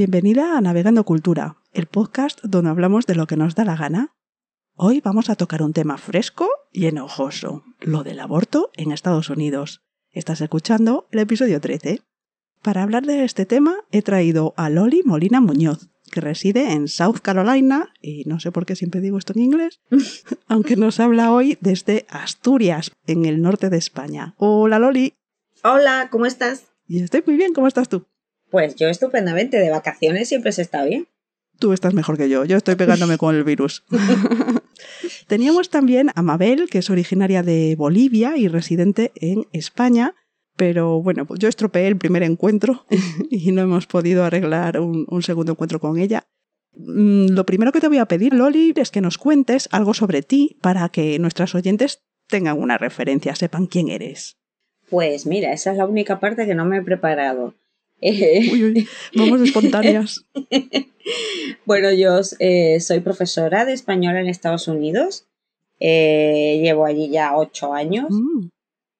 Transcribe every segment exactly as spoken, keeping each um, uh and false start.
Bienvenida a Navegando Cultura, el podcast donde hablamos de lo que nos da la gana. Hoy vamos a tocar un tema fresco y enojoso, lo del aborto en Estados Unidos. Estás escuchando el episodio trece. Para hablar de este tema he traído a Loli Molina Muñoz, que reside en South Carolina, y no sé por qué siempre digo esto en inglés, aunque nos habla hoy desde Asturias, en el norte de España. Hola Loli. Hola, ¿cómo estás? Y estoy muy bien, ¿cómo estás tú? Pues yo estupendamente, de vacaciones siempre se está bien. Tú estás mejor que yo, yo estoy pegándome con el virus. Teníamos también a Mabel, que es originaria de Bolivia y residente en España, pero bueno, pues yo estropeé el primer encuentro y no hemos podido arreglar un, un segundo encuentro con ella. Lo primero que te voy a pedir, Loli, es que nos cuentes algo sobre ti para que nuestras oyentes tengan una referencia, sepan quién eres. Pues mira, esa es la única parte que no me he preparado. Uy, uy, vamos espontáneas. Bueno, yo eh, soy profesora de español en Estados Unidos. Eh, llevo allí ya ocho años. Mm.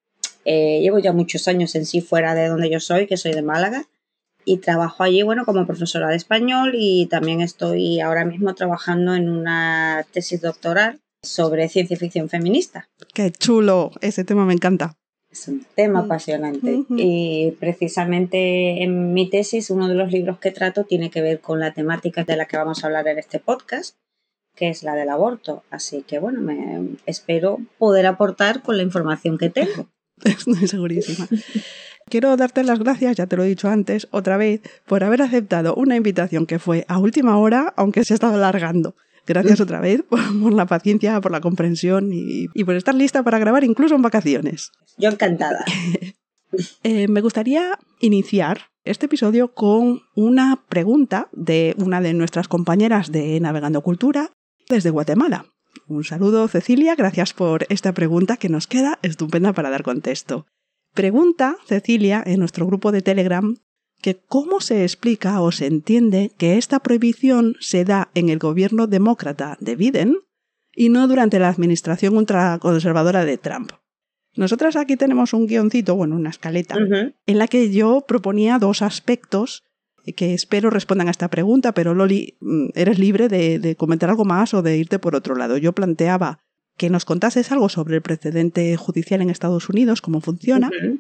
Eh, llevo ya muchos años en sí fuera de donde yo soy, que soy de Málaga. Y trabajo allí, bueno, como profesora de español y también estoy ahora mismo trabajando en una tesis doctoral sobre ciencia ficción feminista. ¡Qué chulo! Ese tema me encanta. Es un tema apasionante. Uh-huh. Y precisamente en mi tesis uno de los libros que trato tiene que ver con la temática de la que vamos a hablar en este podcast, que es la del aborto. Así que bueno, me espero poder aportar con la información que tengo. Estoy segurísima. Quiero darte las gracias, ya te lo he dicho antes, otra vez, por haber aceptado una invitación que fue a última hora, aunque se ha estado alargando. Gracias otra vez por, por la paciencia, por la comprensión y, y por estar lista para grabar incluso en vacaciones. Yo encantada. eh, me gustaría iniciar este episodio con una pregunta de una de nuestras compañeras de Navegando Cultura desde Guatemala. Un saludo, Cecilia, gracias por esta pregunta que nos queda estupenda para dar contexto. Pregunta, Cecilia, en nuestro grupo de Telegram, que cómo se explica o se entiende que esta prohibición se da en el gobierno demócrata de Biden y no durante la administración ultraconservadora de Trump. Nosotras aquí tenemos un guioncito, bueno, una escaleta, uh-huh. en la que yo proponía dos aspectos que espero respondan a esta pregunta, pero Loli, eres libre de, de comentar algo más o de irte por otro lado. Yo planteaba que nos contases algo sobre el precedente judicial en Estados Unidos, cómo funciona, uh-huh.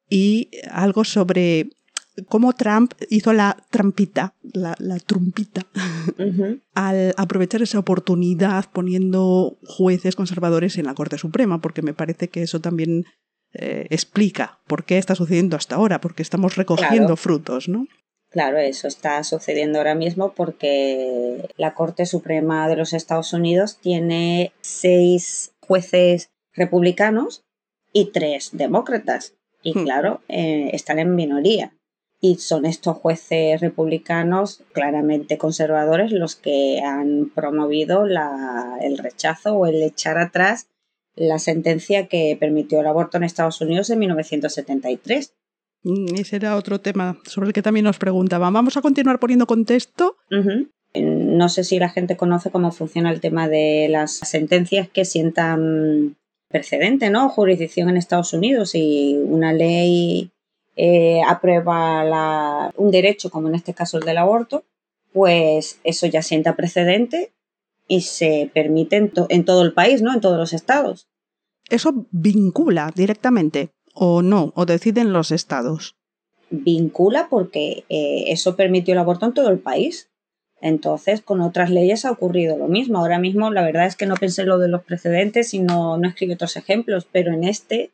y algo sobre cómo Trump hizo la trampita, la, la trumpita, uh-huh. al aprovechar esa oportunidad poniendo jueces conservadores en la Corte Suprema, porque me parece que eso también eh, explica por qué está sucediendo hasta ahora, porque estamos recogiendo claro. frutos, ¿no? Claro, eso está sucediendo ahora mismo porque la Corte Suprema de los Estados Unidos tiene seis jueces republicanos y tres demócratas. Y hmm. claro, eh, están en minoría. Y son estos jueces republicanos claramente conservadores los que han promovido la, el rechazo o el echar atrás la sentencia que permitió el aborto en Estados Unidos en mil novecientos setenta y tres. Ese era otro tema sobre el que también nos preguntaban. Vamos a continuar poniendo contexto. Uh-huh. No sé si la gente conoce cómo funciona el tema de las sentencias que sientan precedente, ¿no? Jurisdicción en Estados Unidos y una ley eh, aprueba la, un derecho, como en este caso el del aborto, pues eso ya sienta precedente y se permite en, to- en todo el país, ¿no? En todos los estados. ¿Eso vincula directamente o no? ¿O deciden los estados? Vincula porque eh, eso permitió el aborto en todo el país. Entonces, con otras leyes ha ocurrido lo mismo. Ahora mismo, la verdad es que no pensé lo de los precedentes y no, no escribí otros ejemplos, pero en este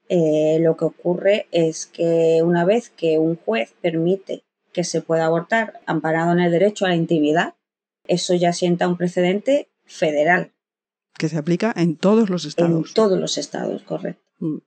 eh, lo que ocurre es que una vez que un juez permite que se pueda abortar amparado en el derecho a la intimidad, eso ya sienta un precedente federal. Que se aplica en todos los estados. En todos los estados, correcto.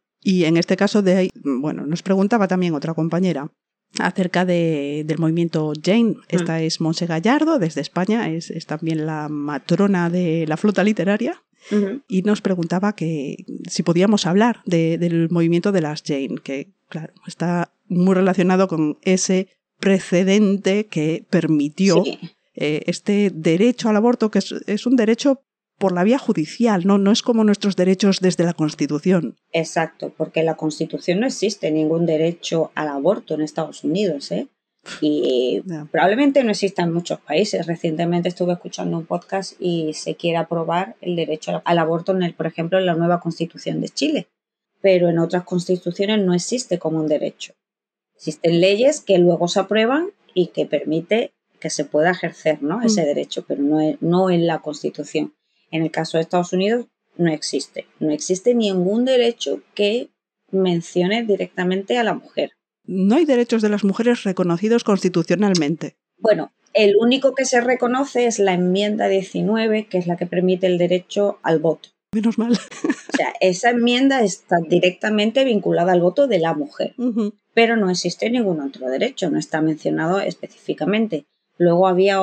Y en este caso, de, bueno, nos preguntaba también otra compañera acerca de, del movimiento Jane. Esta mm. es Monse Gallardo, desde España, es, es también la matrona de la flota literaria, uh-huh. y nos preguntaba que si podíamos hablar de, del movimiento de las Jane, que claro, está muy relacionado con ese precedente que permitió sí. eh, este derecho al aborto, que es, es un derecho por la vía judicial, ¿no? No es como nuestros derechos desde la Constitución. Exacto, porque en la Constitución no existe ningún derecho al aborto en Estados Unidos, ¿eh? Y Yeah. probablemente no exista en muchos países. Recientemente estuve escuchando un podcast y se quiere aprobar el derecho al aborto, en el, por ejemplo, en la nueva Constitución de Chile. Pero en otras constituciones no existe como un derecho. Existen leyes que luego se aprueban y que permite que se pueda ejercer, ¿no?, ese Mm. derecho, pero no, es, no en la Constitución. En el caso de Estados Unidos no existe. No existe ningún derecho que mencione directamente a la mujer. No hay derechos de las mujeres reconocidos constitucionalmente. Bueno, el único que se reconoce es la enmienda diecinueve, que es la que permite el derecho al voto. Menos mal. O sea, esa enmienda está directamente vinculada al voto de la mujer, Uh-huh. pero no existe ningún otro derecho, no está mencionado específicamente. Luego había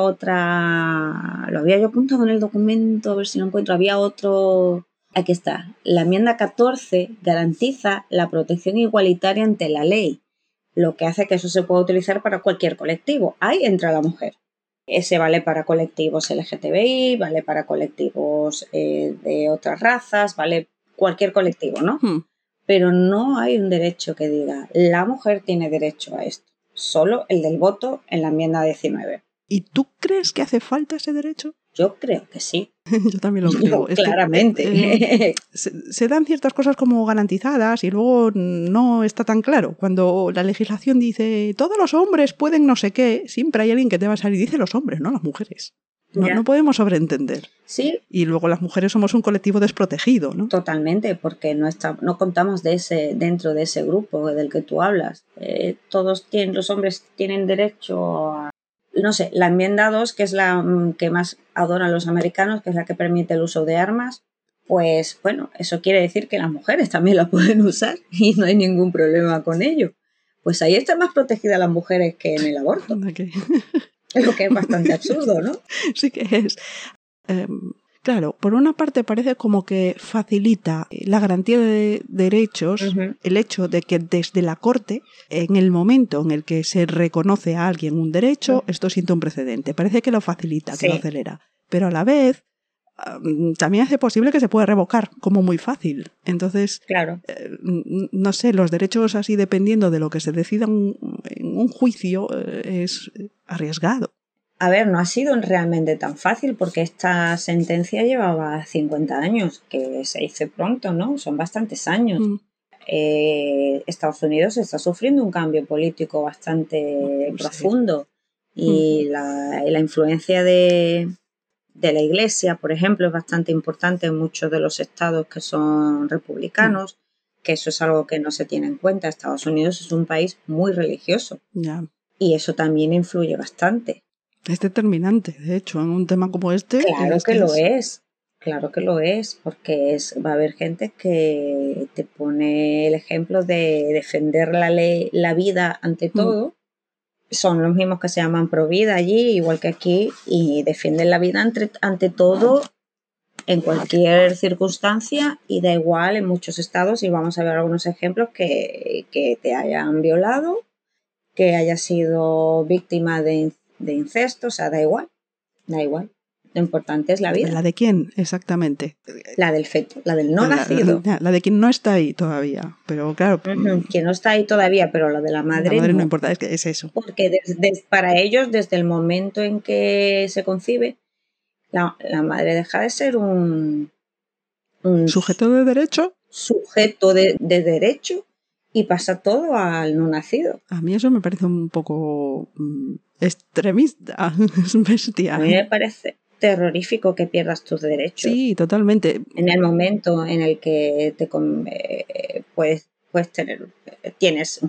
otra, lo había yo apuntado en el documento, a ver si lo encuentro, había otro, aquí está, la enmienda catorce garantiza la protección igualitaria ante la ley, lo que hace que eso se pueda utilizar para cualquier colectivo. Ahí entra la mujer. Ese vale para colectivos L G T B I, vale para colectivos eh, de otras razas, vale cualquier colectivo, ¿no? Hmm. Pero no hay un derecho que diga la mujer tiene derecho a esto. Solo el del voto en la enmienda diecinueve. ¿Y tú crees que hace falta ese derecho? Yo creo que sí. Yo también lo creo. Yo, Es claramente. Que, eh, se, se dan ciertas cosas como garantizadas y luego no está tan claro. Cuando la legislación dice todos los hombres pueden no sé qué, siempre hay alguien que te va a salir y dice los hombres, no las mujeres. No, no podemos sobreentender. Sí. Y luego las mujeres somos un colectivo desprotegido, ¿no? Totalmente, porque no, está, no contamos de ese, dentro de ese grupo del que tú hablas. Eh, todos tienen, los hombres tienen derecho a... No sé, la enmienda dos, que es la que más adoran los americanos, que es la que permite el uso de armas, pues bueno, eso quiere decir que las mujeres también la pueden usar y no hay ningún problema con ello. Pues ahí están más protegidas las mujeres que en el aborto. Okay. Lo que es bastante absurdo, ¿no? Sí que es. Um, claro, por una parte parece como que facilita la garantía de derechos uh-huh. el hecho de que desde la Corte, en el momento en el que se reconoce a alguien un derecho, uh-huh. esto sienta un precedente. Parece que lo facilita, que sí. lo acelera. Pero a la vez um, también hace posible que se pueda revocar como muy fácil. Entonces, claro. eh, no sé, los derechos así dependiendo de lo que se decida en un juicio eh, es arriesgado. A ver, no ha sido realmente tan fácil porque esta sentencia llevaba cincuenta años, que se hizo pronto, ¿no? Son bastantes años. Mm. Eh, Estados Unidos está sufriendo un cambio político bastante sí. profundo y mm. la, la influencia de, de la Iglesia, por ejemplo, es bastante importante en muchos de los estados que son republicanos, mm. que eso es algo que no se tiene en cuenta. Estados Unidos es un país muy religioso yeah. y eso también influye bastante. Es determinante, de hecho, en un tema como este. Claro es que, que lo es... es, claro que lo es, porque es, va a haber gente que te pone el ejemplo de defender la ley, la vida ante todo. Mm. Son los mismos que se llaman pro vida allí, igual que aquí, y defienden la vida ante, ante todo en cualquier circunstancia y da igual en muchos estados, y vamos a ver algunos ejemplos que, que te hayan violado, que hayas sido víctima de, de incesto, o sea, da igual. Da igual, lo importante es la vida. ¿La de quién exactamente? La del feto, la del no la, nacido. La, la de quien no está ahí todavía, pero claro. Uh-huh. Quien no está ahí todavía, pero la de la madre, la madre no. no no importa, es que es eso. Porque des, des, para ellos, desde el momento en que se concibe, la, la madre deja de ser un, un sujeto de derecho. Sujeto de, de derecho y pasa todo al no nacido. A mí eso me parece un poco mm, extremista, bestia. A mí me parece terrorífico que pierdas tus derechos. Sí, totalmente. En el momento en el que te eh, puedes, puedes tener, tienes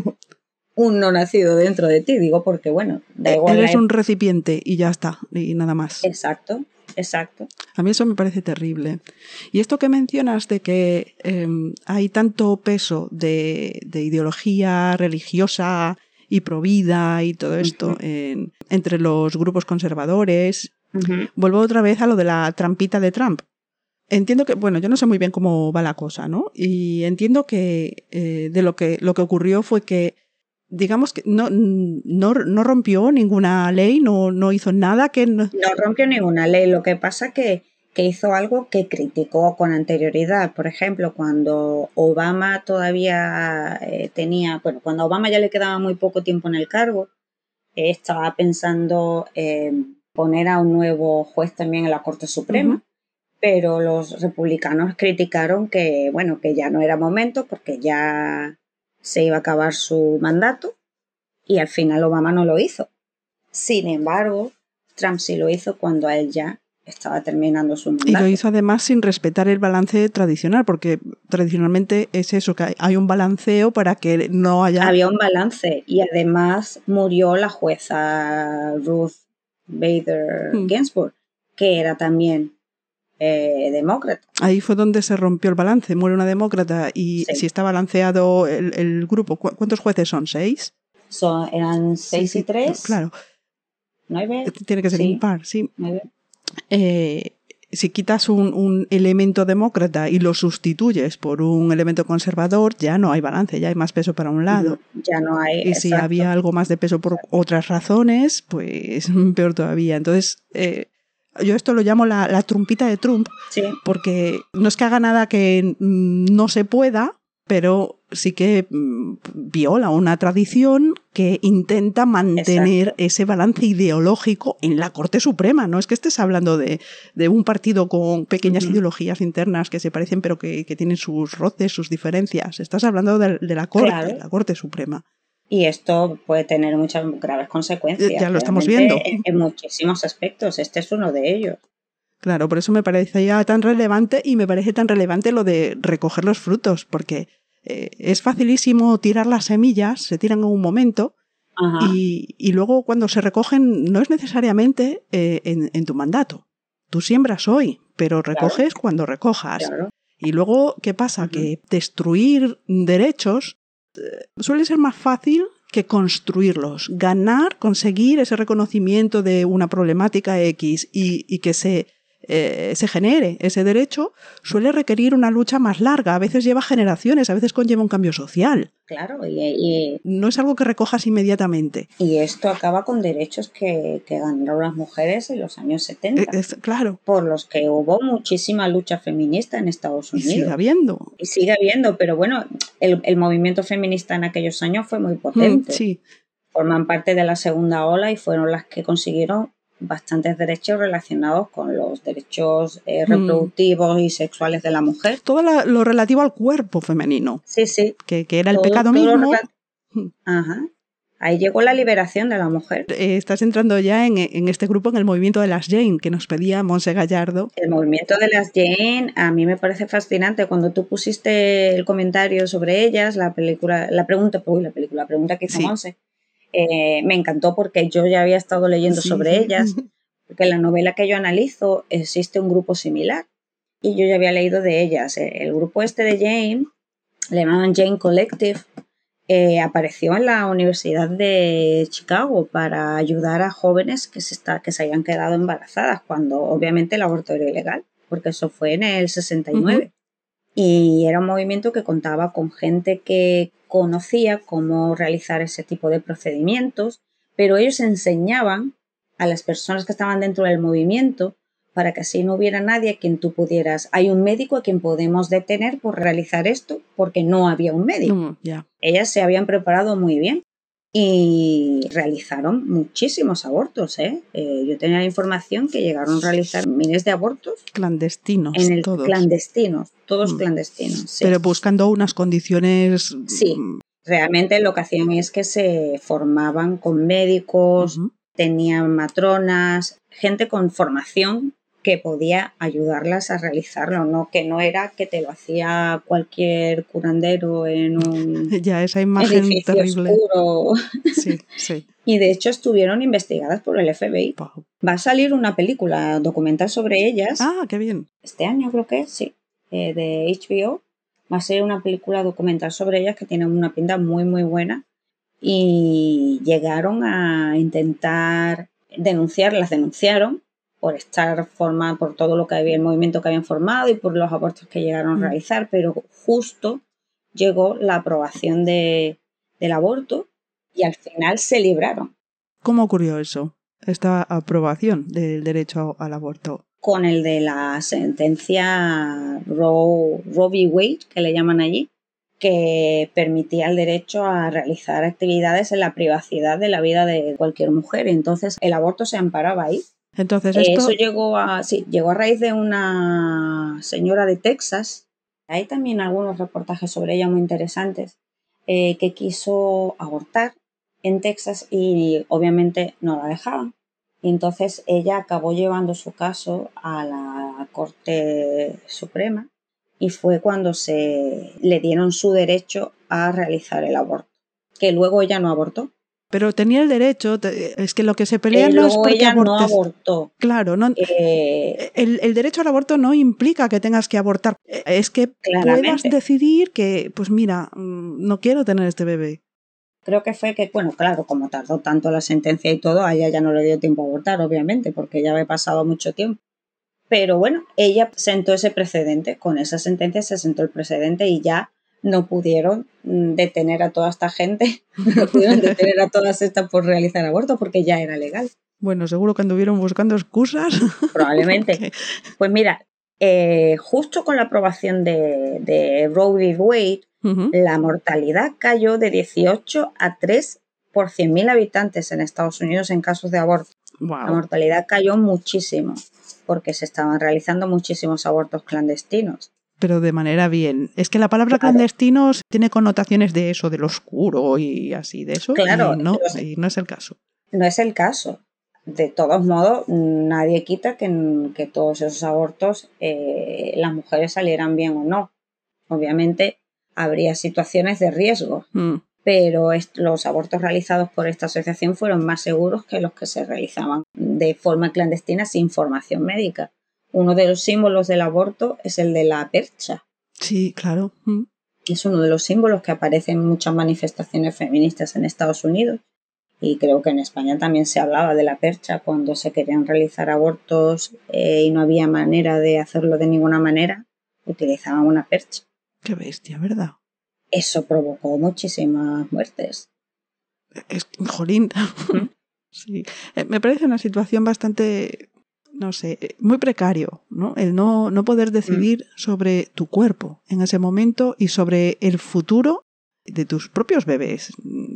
un no nacido dentro de ti, digo, porque bueno, da igual. Eres un recipiente y ya está, y nada más. Exacto, exacto. A mí eso me parece terrible. Y esto que mencionas de que eh, hay tanto peso de, de ideología religiosa y provida y todo esto uh-huh. en, entre los grupos conservadores. Uh-huh. Vuelvo otra vez a lo de la trampita de Trump. Entiendo que, bueno, yo no sé muy bien cómo va la cosa, ¿no? Y entiendo que eh, de lo que lo que ocurrió fue que, digamos que no, no, no rompió ninguna ley, no, no hizo nada que... No... no rompió ninguna ley, lo que pasa que, que hizo algo que criticó con anterioridad. Por ejemplo, cuando Obama todavía eh, tenía, bueno, cuando a Obama ya le quedaba muy poco tiempo en el cargo, estaba pensando en poner a un nuevo juez también en la Corte Suprema, uh-huh. pero los republicanos criticaron que, bueno, que ya no era momento porque ya se iba a acabar su mandato y al final Obama no lo hizo. Sin embargo, Trump sí lo hizo cuando a él ya estaba terminando su mandato. Y lo hizo además sin respetar el balance tradicional, porque tradicionalmente es eso, que hay un balanceo para que no haya... Había un balance y además murió la jueza Ruth Bader hmm. Ginsburg, que era también eh, demócrata. Ahí fue donde se rompió el balance, muere una demócrata y sí. si está balanceado el, el grupo, ¿cuántos jueces son? ¿Seis? Son, eran seis sí, y tres. Claro. Nueve. Tiene que ser sí. impar, sí. Nueve. Eh, si quitas un, un elemento demócrata y lo sustituyes por un elemento conservador, ya no hay balance, ya hay más peso para un lado. Uh-huh. Ya no hay. Y si exacto. había algo más de peso por exacto. otras razones, pues peor todavía. Entonces, eh, yo esto lo llamo la, la trumpita de Trump, sí. porque no es que haga nada que no se pueda, pero sí que viola una tradición que intenta mantener Exacto. ese balance ideológico en la Corte Suprema. No es que estés hablando de, de un partido con pequeñas uh-huh. ideologías internas que se parecen pero que, que tienen sus roces, sus diferencias. Estás hablando de, de la Corte, claro. la Corte Suprema. Y esto puede tener muchas graves consecuencias. Ya lo estamos viendo. En, en muchísimos aspectos. Este es uno de ellos. Claro, por eso me parece ya tan relevante y me parece tan relevante lo de recoger los frutos, porque eh, es facilísimo tirar las semillas, se tiran en un momento y, y luego cuando se recogen no es necesariamente eh, en, en tu mandato. Tú siembras hoy, pero recoges claro. cuando recojas. Claro. Y luego, ¿qué pasa? Uh-huh. Que destruir derechos eh, suele ser más fácil que construirlos. Ganar, conseguir ese reconocimiento de una problemática X y, y que se... Eh, se genere ese derecho, suele requerir una lucha más larga, a veces lleva generaciones, a veces conlleva un cambio social. Claro, y, y no es algo que recojas inmediatamente. Y esto acaba con derechos que, que ganaron las mujeres en los años setenta. Es, es, claro. Por los que hubo muchísima lucha feminista en Estados Unidos. Y sigue habiendo. Y sigue habiendo, pero bueno, el, el movimiento feminista en aquellos años fue muy potente. Mm, sí. Forman parte de la segunda ola y fueron las que consiguieron bastantes derechos relacionados con los derechos eh, reproductivos mm. y sexuales de la mujer. Todo la, lo relativo al cuerpo femenino. Sí, sí. Que, que era el todo, pecado todo mismo. Rel- Ajá. Ahí llegó la liberación de la mujer. Eh, estás entrando ya en, en este grupo, en el movimiento de las Jane, que nos pedía Monse Gallardo. El movimiento de las Jane a mí me parece fascinante. Cuando tú pusiste el comentario sobre ellas, la película, la pregunta, uy, la película, la pregunta que hizo Sí. Monse, Eh, me encantó porque yo ya había estado leyendo sí, sobre sí. ellas, porque en la novela que yo analizo existe un grupo similar y yo ya había leído de ellas. El grupo este de Jane, le llamaban Jane Collective, eh, apareció en la Universidad de Chicago para ayudar a jóvenes que se, está, que se habían quedado embarazadas cuando obviamente el aborto era ilegal, porque eso fue en el sesenta y nueve. Uh-huh. Y era un movimiento que contaba con gente que conocía cómo realizar ese tipo de procedimientos, pero ellos enseñaban a las personas que estaban dentro del movimiento para que así no hubiera nadie a quien tú pudieras. Hay un médico a quien podemos detener por realizar esto porque no había un médico. Mm, yeah. Ellas se habían preparado muy bien y realizaron muchísimos abortos. ¿eh? Eh, yo tenía la información que llegaron a realizar miles de abortos. Clandestinos, en el todos. Clandestinos, todos mm. clandestinos. Sí. Pero buscando unas condiciones... Sí, realmente lo que hacían es que se formaban con médicos, uh-huh. tenían matronas, gente con formación que podía ayudarlas a realizarlo, ¿no? Que no era que te lo hacía cualquier curandero en un ya, esa imagen edificio terrible. oscuro. Sí, sí. Y de hecho estuvieron investigadas por el F B I. Wow. Va a salir una película documental sobre ellas. Ah, qué bien. Este año creo que sí, eh, de H B O. Va a ser una película documental sobre ellas que tiene una pinta muy, muy buena. Y llegaron a intentar denunciar, las denunciaron por estar formada, por todo lo que había, el movimiento que habían formado y por los abortos que llegaron a realizar, pero justo llegó la aprobación de, del aborto y al final se libraron. ¿Cómo ocurrió eso? Esta aprobación del derecho al aborto. Con el de la sentencia Roe, Roe v. Wade, que le llaman allí, que permitía el derecho a realizar actividades en la privacidad de la vida de cualquier mujer. Entonces el aborto se amparaba ahí. Entonces esto... Eso llegó a, sí, llegó a raíz de una señora de Texas. Hay también algunos reportajes sobre ella muy interesantes, eh, que quiso abortar en Texas y obviamente no la dejaban. Y entonces ella acabó llevando su caso a la Corte Suprema y fue cuando se le dieron su derecho a realizar el aborto, que luego ella no abortó. Pero tenía el derecho, es que lo que se pelea eh, no es luego porque ella abortes. no abortó. Claro, no, eh, el, el derecho al aborto no implica que tengas que abortar, es que claramente. puedas decidir que, pues mira, no quiero tener este bebé. Creo que fue que, bueno, claro, como tardó tanto la sentencia y todo, a ella ya no le dio tiempo a abortar, obviamente, porque ya había pasado mucho tiempo. Pero bueno, ella sentó ese precedente, con esa sentencia se sentó el precedente y ya no pudieron detener a toda esta gente, no pudieron detener a todas estas por realizar aborto porque ya era legal. Bueno, seguro que anduvieron buscando excusas. Probablemente. Okay. Pues mira, eh, justo con la aprobación de, de Roe v. Wade, uh-huh. la mortalidad cayó de dieciocho a tres por cien mil habitantes en Estados Unidos en casos de aborto. Wow. La mortalidad cayó muchísimo porque se estaban realizando muchísimos abortos clandestinos. Pero de manera bien. Es que la palabra claro. clandestinos tiene connotaciones de eso, del oscuro y así, de eso. Claro. Y no, y no es el caso. No es el caso. De todos modos, nadie quita que, que todos esos abortos eh, las mujeres salieran bien o no. Obviamente habría situaciones de riesgo, mm. pero est- los abortos realizados por esta asociación fueron más seguros que los que se realizaban de forma clandestina sin formación médica. Uno de los símbolos del aborto es el de la percha. Sí, claro. Mm. Es uno de los símbolos que aparece en muchas manifestaciones feministas en Estados Unidos. Y creo que en España también se hablaba de la percha cuando se querían realizar abortos eh, y no había manera de hacerlo de ninguna manera, utilizaban una percha. Qué bestia, ¿verdad? Eso provocó muchísimas muertes. Es jolín. ¿Mm? Sí. Me parece una situación bastante, no sé, muy precario, ¿no? El no, no poder decidir ¿Mm? sobre tu cuerpo en ese momento y sobre el futuro de tus propios bebés.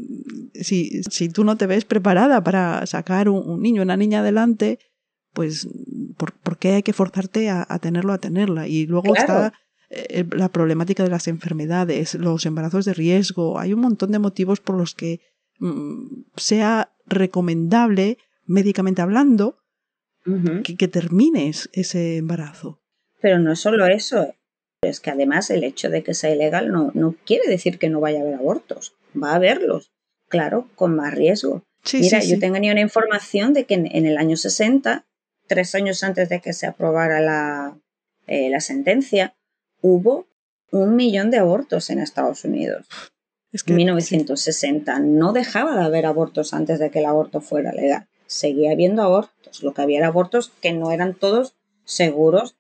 Si, si tú no te ves preparada para sacar un, un niño o una niña adelante, pues ¿por, ¿por qué hay que forzarte a, a tenerlo, a tenerla? Y luego claro. está eh, la problemática de las enfermedades, los embarazos de riesgo. Hay un montón de motivos por los que mm, sea recomendable, médicamente hablando, uh-huh. que, que termines ese embarazo. Pero no solo eso. Es que además el hecho de que sea ilegal no, no quiere decir que no vaya a haber abortos. Va a haberlos, claro, con más riesgo. Sí, Mira, sí, yo sí. tenía una información de que en, en el año sesenta, tres años antes de que se aprobara la, eh, la sentencia, hubo un millón de abortos en Estados Unidos. Es que, en mil novecientos sesenta sí. No dejaba de haber abortos antes de que el aborto fuera legal. Seguía habiendo abortos. Lo que había era abortos que no eran todos seguros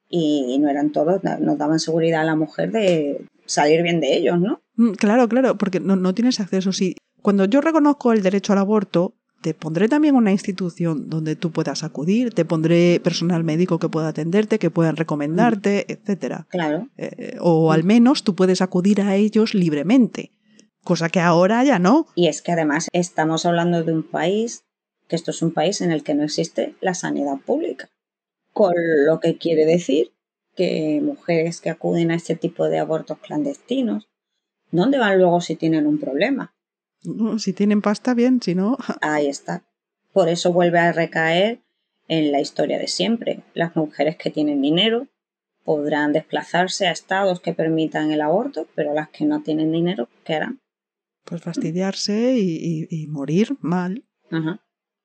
y no eran todos, nos daban seguridad a la mujer de salir bien de ellos, ¿no? Claro, claro, porque no, no tienes acceso. Sí. Cuando yo reconozco el derecho al aborto, te pondré también una institución donde tú puedas acudir, te pondré personal médico que pueda atenderte, que puedan recomendarte, mm. etcétera. Claro. Eh, o al menos tú puedes acudir a ellos libremente, cosa que ahora ya no. Y es que además estamos hablando de un país, que esto es un país en el que no existe la sanidad pública. Con lo que quiere decir que mujeres que acuden a este tipo de abortos clandestinos, ¿dónde van luego si tienen un problema? No, si tienen pasta, bien, si no... Ahí está. Por eso vuelve a recaer en la historia de siempre. Las mujeres que tienen dinero podrán desplazarse a estados que permitan el aborto, pero las que no tienen dinero, ¿qué harán? Pues fastidiarse y, y, y morir mal. Ajá.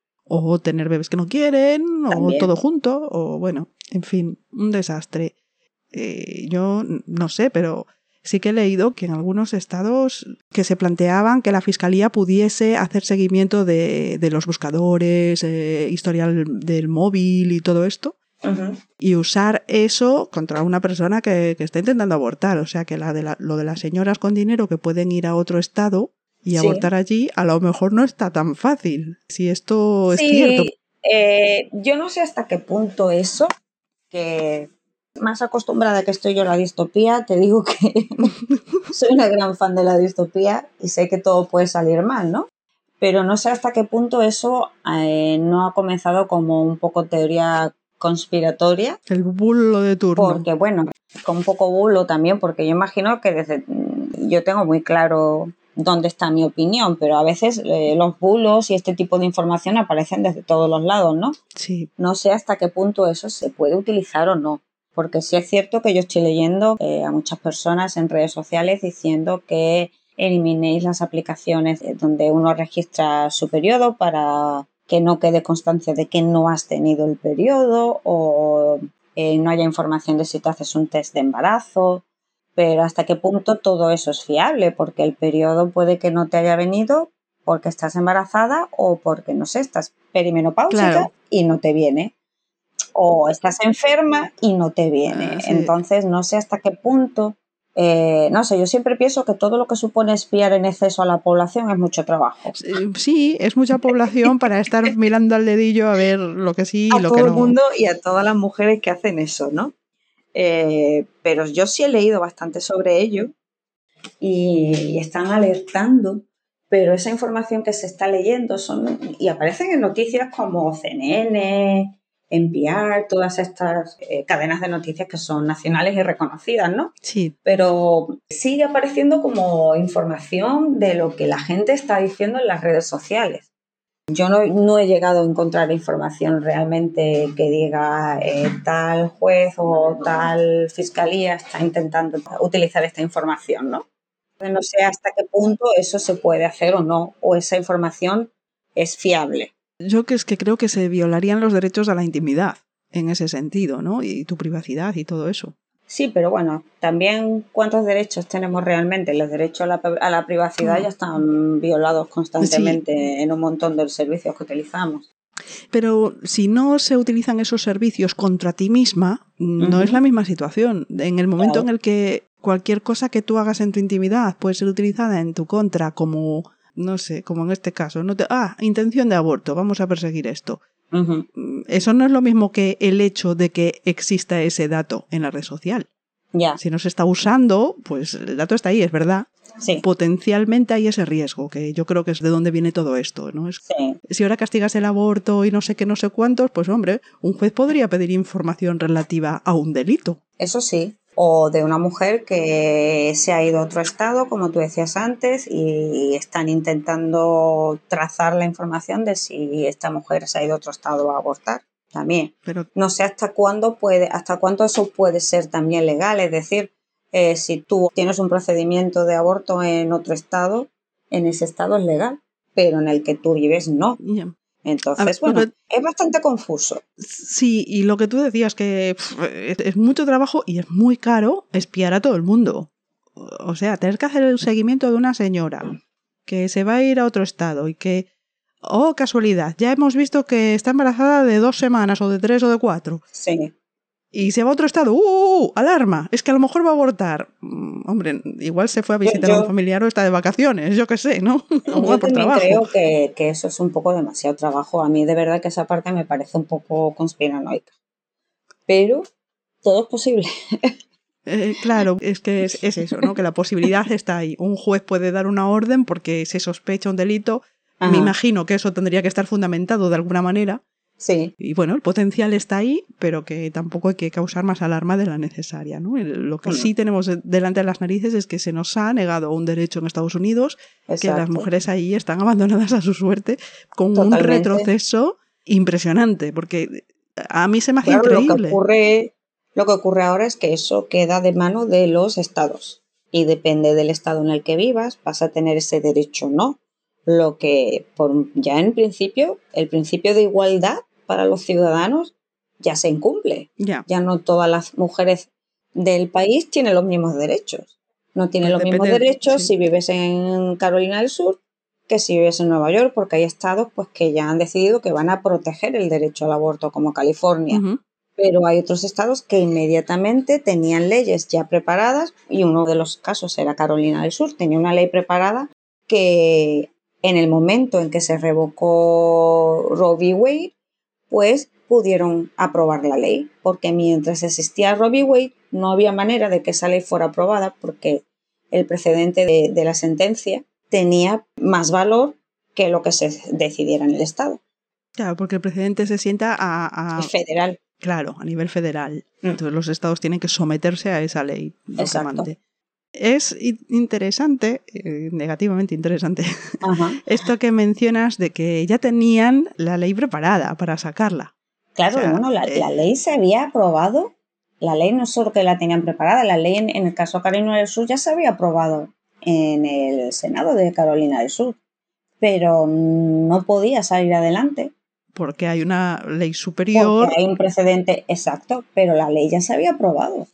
O tener bebés que no quieren, También. o todo junto, o bueno, en fin, un desastre. Eh, yo no sé, pero sí que he leído que en algunos estados que se planteaban que la fiscalía pudiese hacer seguimiento de, de los buscadores, eh, historial del móvil y todo esto, uh-huh. y usar eso contra una persona que, que está intentando abortar. O sea que la de la, lo de las señoras con dinero que pueden ir a otro estado y sí. abortar allí, a lo mejor no está tan fácil, si esto sí, es cierto. Eh, yo no sé hasta qué punto eso, que Más acostumbrada que estoy yo a la distopía, te digo que soy una gran fan de la distopía y sé que todo puede salir mal, ¿no? Pero no sé hasta qué punto eso eh, no ha comenzado como un poco teoría conspiratoria. El bulo de turno. Porque, bueno, con un poco bulo también, porque yo imagino que desde yo tengo muy claro dónde está mi opinión, pero a veces eh, los bulos y este tipo de información aparecen desde todos los lados, ¿no? Sí. No sé hasta qué punto eso se puede utilizar o no. Porque sí es cierto que yo estoy leyendo eh, a muchas personas en redes sociales diciendo que eliminéis las aplicaciones donde uno registra su periodo para que no quede constancia de que no has tenido el periodo o eh, no haya información de si te haces un test de embarazo. Pero hasta qué punto todo eso es fiable, porque el periodo puede que no te haya venido porque estás embarazada o porque, no sé, estás perimenopáusica Claro. y no te viene. O estás enferma y no te viene. Ah, sí. Entonces, no sé hasta qué punto... Eh, no sé, yo siempre pienso que todo lo que supone espiar en exceso a la población es mucho trabajo. Sí, es mucha población para estar mirando al dedillo a ver lo que sí y a lo todo que el no. mundo y a todas las mujeres que hacen eso, ¿no? Eh, pero yo sí he leído bastante sobre ello y, y están alertando, pero esa información que se está leyendo son y aparecen en noticias como C N N, N P R, todas estas eh, cadenas de noticias que son nacionales y reconocidas, ¿no? Sí. Pero sigue apareciendo como información de lo que la gente está diciendo en las redes sociales. Yo no, no he llegado a encontrar información realmente que diga eh, tal juez o tal fiscalía está intentando utilizar esta información, ¿no? No sé hasta qué punto eso se puede hacer o no, o esa información es fiable. Yo que es que creo que se violarían los derechos a la intimidad en ese sentido, ¿no? Y tu privacidad y todo eso. Sí, pero bueno, también cuántos derechos tenemos realmente. Los derechos a la, a la privacidad ya están violados constantemente sí. en un montón de servicios que utilizamos. Pero si no se utilizan esos servicios contra ti misma, no uh-huh. es la misma situación. En el momento claro. en el que cualquier cosa que tú hagas en tu intimidad puede ser utilizada en tu contra como, no sé, como en este caso, no te, ah, intención de aborto, vamos a perseguir esto. Uh-huh. Eso no es lo mismo que el hecho de que exista ese dato en la red social. Yeah. Si no se está usando, pues el dato está ahí, es verdad. Sí. Potencialmente hay ese riesgo, que yo creo que es de donde viene todo esto, ¿no? Es, sí. Si ahora castigas el aborto y no sé qué, no sé cuántos, pues hombre, un juez podría pedir información relativa a un delito. Eso sí. O de una mujer que se ha ido a otro estado, como tú decías antes, y están intentando trazar la información de si esta mujer se ha ido a otro estado a abortar. También. Pero no sé hasta cuándo puede, hasta cuánto eso puede ser también legal. Es decir, eh, si tú tienes un procedimiento de aborto en otro estado, en ese estado es legal, pero en el que tú vives no. Yeah. Entonces, ver, bueno, que, es bastante confuso. Sí, y lo que tú decías, que pff, es, es mucho trabajo y es muy caro espiar a todo el mundo. O sea, tener que hacer el seguimiento de una señora que se va a ir a otro estado y que, oh, casualidad, ya hemos visto que está embarazada de dos semanas o de tres o de cuatro. Sí. Y se va a otro estado, ¡uh! uh, uh ¡alarma! Es que a lo mejor va a abortar. Mm, hombre, igual se fue a visitar yo, yo, a un familiar o está de vacaciones, yo qué sé, ¿no? Yo por también trabajo. creo que, que eso es un poco demasiado trabajo. A mí de verdad que esa parte me parece un poco conspiranoica. Pero todo es posible. Eh, claro, es que es, es eso, ¿no? Que la posibilidad está ahí. Un juez puede dar una orden porque se sospecha un delito. Ajá. Me imagino que eso tendría que estar fundamentado de alguna manera. Sí. Y bueno, el potencial está ahí, pero que tampoco hay que causar más alarma de la necesaria, ¿no? Lo que bueno. sí tenemos delante de las narices es que se nos ha negado un derecho en Estados Unidos, Exacto. que las mujeres ahí están abandonadas a su suerte, con Totalmente. un retroceso impresionante, porque a mí se me hace claro, increíble. Lo que ocurre, lo que ocurre ahora es que eso queda de mano de los estados y depende del estado en el que vivas, vas a tener ese derecho o no. Lo que por, ya en principio, el principio de igualdad para los ciudadanos ya se incumple. Yeah. Ya no todas las mujeres del país tienen los mismos derechos. No tienen pues los mismos derechos sí. si vives en Carolina del Sur que si vives en Nueva York, porque hay estados pues, que ya han decidido que van a proteger el derecho al aborto, como California. Uh-huh. Pero hay otros estados que inmediatamente tenían leyes ya preparadas, y uno de los casos era Carolina del Sur, tenía una ley preparada que en el momento en que se revocó Roe v. Wade, pues pudieron aprobar la ley, porque mientras existía Roe v. Wade no había manera de que esa ley fuera aprobada porque el precedente de, de la sentencia tenía más valor que lo que se decidiera en el Estado. Claro, porque el precedente se sienta a... a... Es federal. Claro, a nivel federal. Mm. Entonces los estados tienen que someterse a esa ley. Exacto. Es interesante, eh, negativamente interesante, Ajá. esto que mencionas de que ya tenían la ley preparada para sacarla. Claro, o sea, bueno, la, eh... la ley se había aprobado, la ley no solo que la tenían preparada, la ley en, en el caso de Carolina del Sur ya se había aprobado en el Senado de Carolina del Sur, pero no podía salir adelante. Porque hay una ley superior. Porque hay un precedente exacto, pero la ley ya se había aprobado.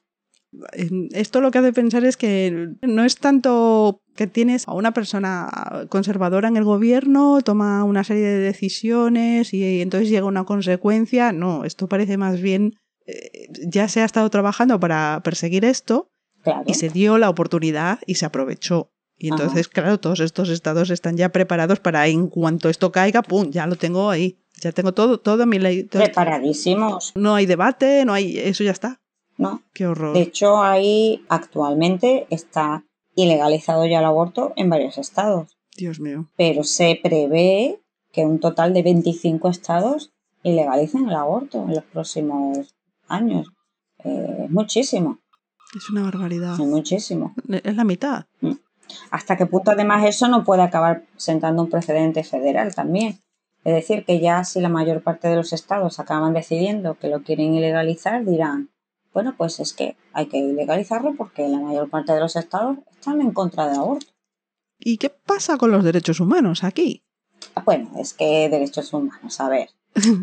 Esto lo que hace pensar es que no es tanto que tienes a una persona conservadora en el gobierno, toma una serie de decisiones y, y entonces llega una consecuencia. No, esto parece más bien, eh, ya se ha estado trabajando para perseguir esto, claro, y se dio la oportunidad y se aprovechó. Y entonces, ajá, claro, todos estos estados están ya preparados para, en cuanto esto caiga, ¡pum!, ya lo tengo ahí. Ya tengo todo, todo mi ley. Preparadísimos. No hay debate, no hay, eso ya está. No. Qué horror. De hecho, ahí actualmente está ilegalizado ya el aborto en varios estados. Dios mío. Pero se prevé que un total de veinticinco estados ilegalicen el aborto en los próximos años. Eh, es muchísimo. Es una barbaridad. Es muchísimo. Es la mitad. Mm. ¿Hasta qué punto además eso no puede acabar sentando un precedente federal también? Es decir, que ya si la mayor parte de los estados acaban decidiendo que lo quieren ilegalizar, dirán, bueno, pues es que hay que ilegalizarlo porque la mayor parte de los estados están en contra del aborto. ¿Y qué pasa con los derechos humanos aquí? Bueno, es que derechos humanos, a ver.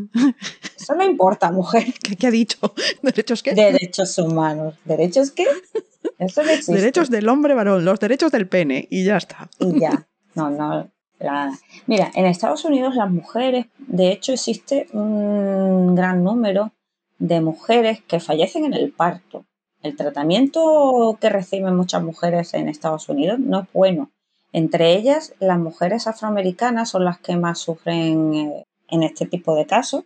Eso no importa, mujer. ¿Qué, qué ha dicho? ¿Derechos qué? Derechos humanos. ¿Derechos qué? Eso no existe. Derechos del hombre varón, los derechos del pene, y ya está. Y ya. No, no. La... Mira, en Estados Unidos las mujeres, de hecho existe un gran número de mujeres que fallecen en el parto. El tratamiento que reciben muchas mujeres en Estados Unidos no es bueno. Entre ellas, las mujeres afroamericanas son las que más sufren eh, en este tipo de casos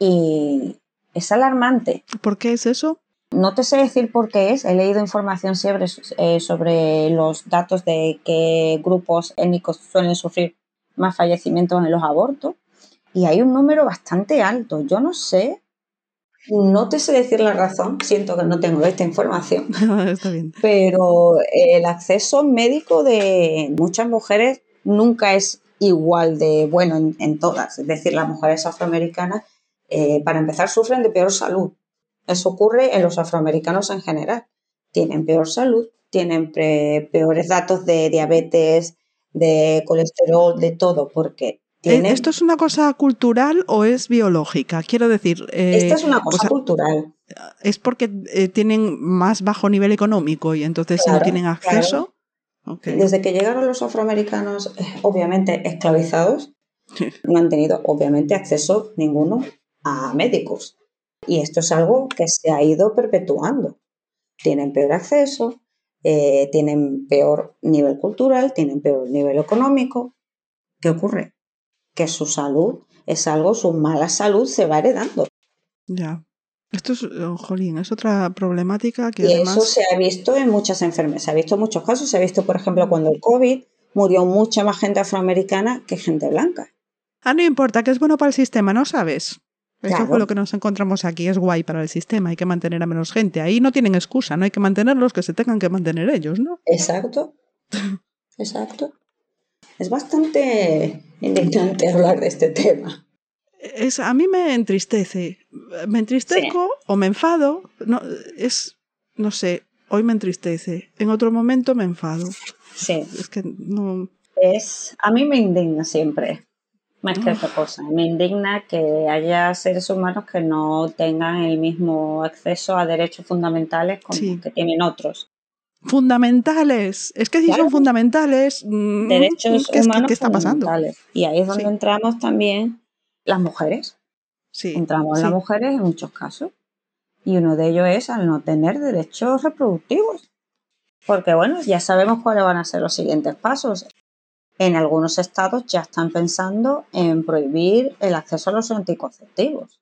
y es alarmante. ¿Por qué es eso? No te sé decir por qué es. He leído información sobre, eh, sobre los datos de qué grupos étnicos suelen sufrir más fallecimientos en los abortos y hay un número bastante alto. Yo no sé, no te sé decir la razón, siento que no tengo esta información. Está bien. Pero el acceso médico de muchas mujeres nunca es igual de bueno en, en todas. Es decir, las mujeres afroamericanas, eh, para empezar, sufren de peor salud. Eso ocurre en los afroamericanos en general. Tienen peor salud, tienen pre- peores datos de diabetes, de colesterol, de todo, porque tienen... ¿Esto es una cosa cultural o es biológica? Quiero decir... Eh, Esta es una cosa o sea, cultural. ¿Es porque eh, tienen más bajo nivel económico y entonces claro, no tienen acceso? Claro. Okay. Desde que llegaron los afroamericanos, obviamente esclavizados, no han tenido obviamente acceso ninguno a médicos. Y esto es algo que se ha ido perpetuando. Tienen peor acceso, eh, tienen peor nivel cultural, tienen peor nivel económico. ¿Qué ocurre? Que su salud es algo, su mala salud se va heredando. Ya. Esto es, oh, jolín, es otra problemática que y además... eso se ha visto en muchas enfermedades, se ha visto en muchos casos, se ha visto, por ejemplo, cuando el COVID murió mucha más gente afroamericana que gente blanca. Ah, no importa, que es bueno para el sistema, ¿no sabes? Eso claro. fue lo que nos encontramos aquí, es guay para el sistema, hay que mantener a menos gente. Ahí no tienen excusa, no hay que mantenerlos, que se tengan que mantener ellos, ¿no? Exacto, exacto. Es bastante indignante hablar de este tema. Es, a mí me entristece. Me entristezco sí. o me enfado. No, es, no sé, hoy me entristece. En otro momento me enfado. Sí. Es que no... Es, a mí me indigna siempre, más que otra cosa. Me indigna que haya seres humanos que no tengan el mismo acceso a derechos fundamentales como sí. que tienen otros. Fundamentales. Es que si claro. son fundamentales... Derechos ¿qué, humanos ¿qué está fundamentales. pasando? Y ahí es donde sí. entramos también las mujeres. Sí. Entramos sí. las mujeres en muchos casos. Y uno de ellos es al no tener derechos reproductivos. Porque, bueno, ya sabemos cuáles van a ser los siguientes pasos. En algunos estados ya están pensando en prohibir el acceso a los anticonceptivos.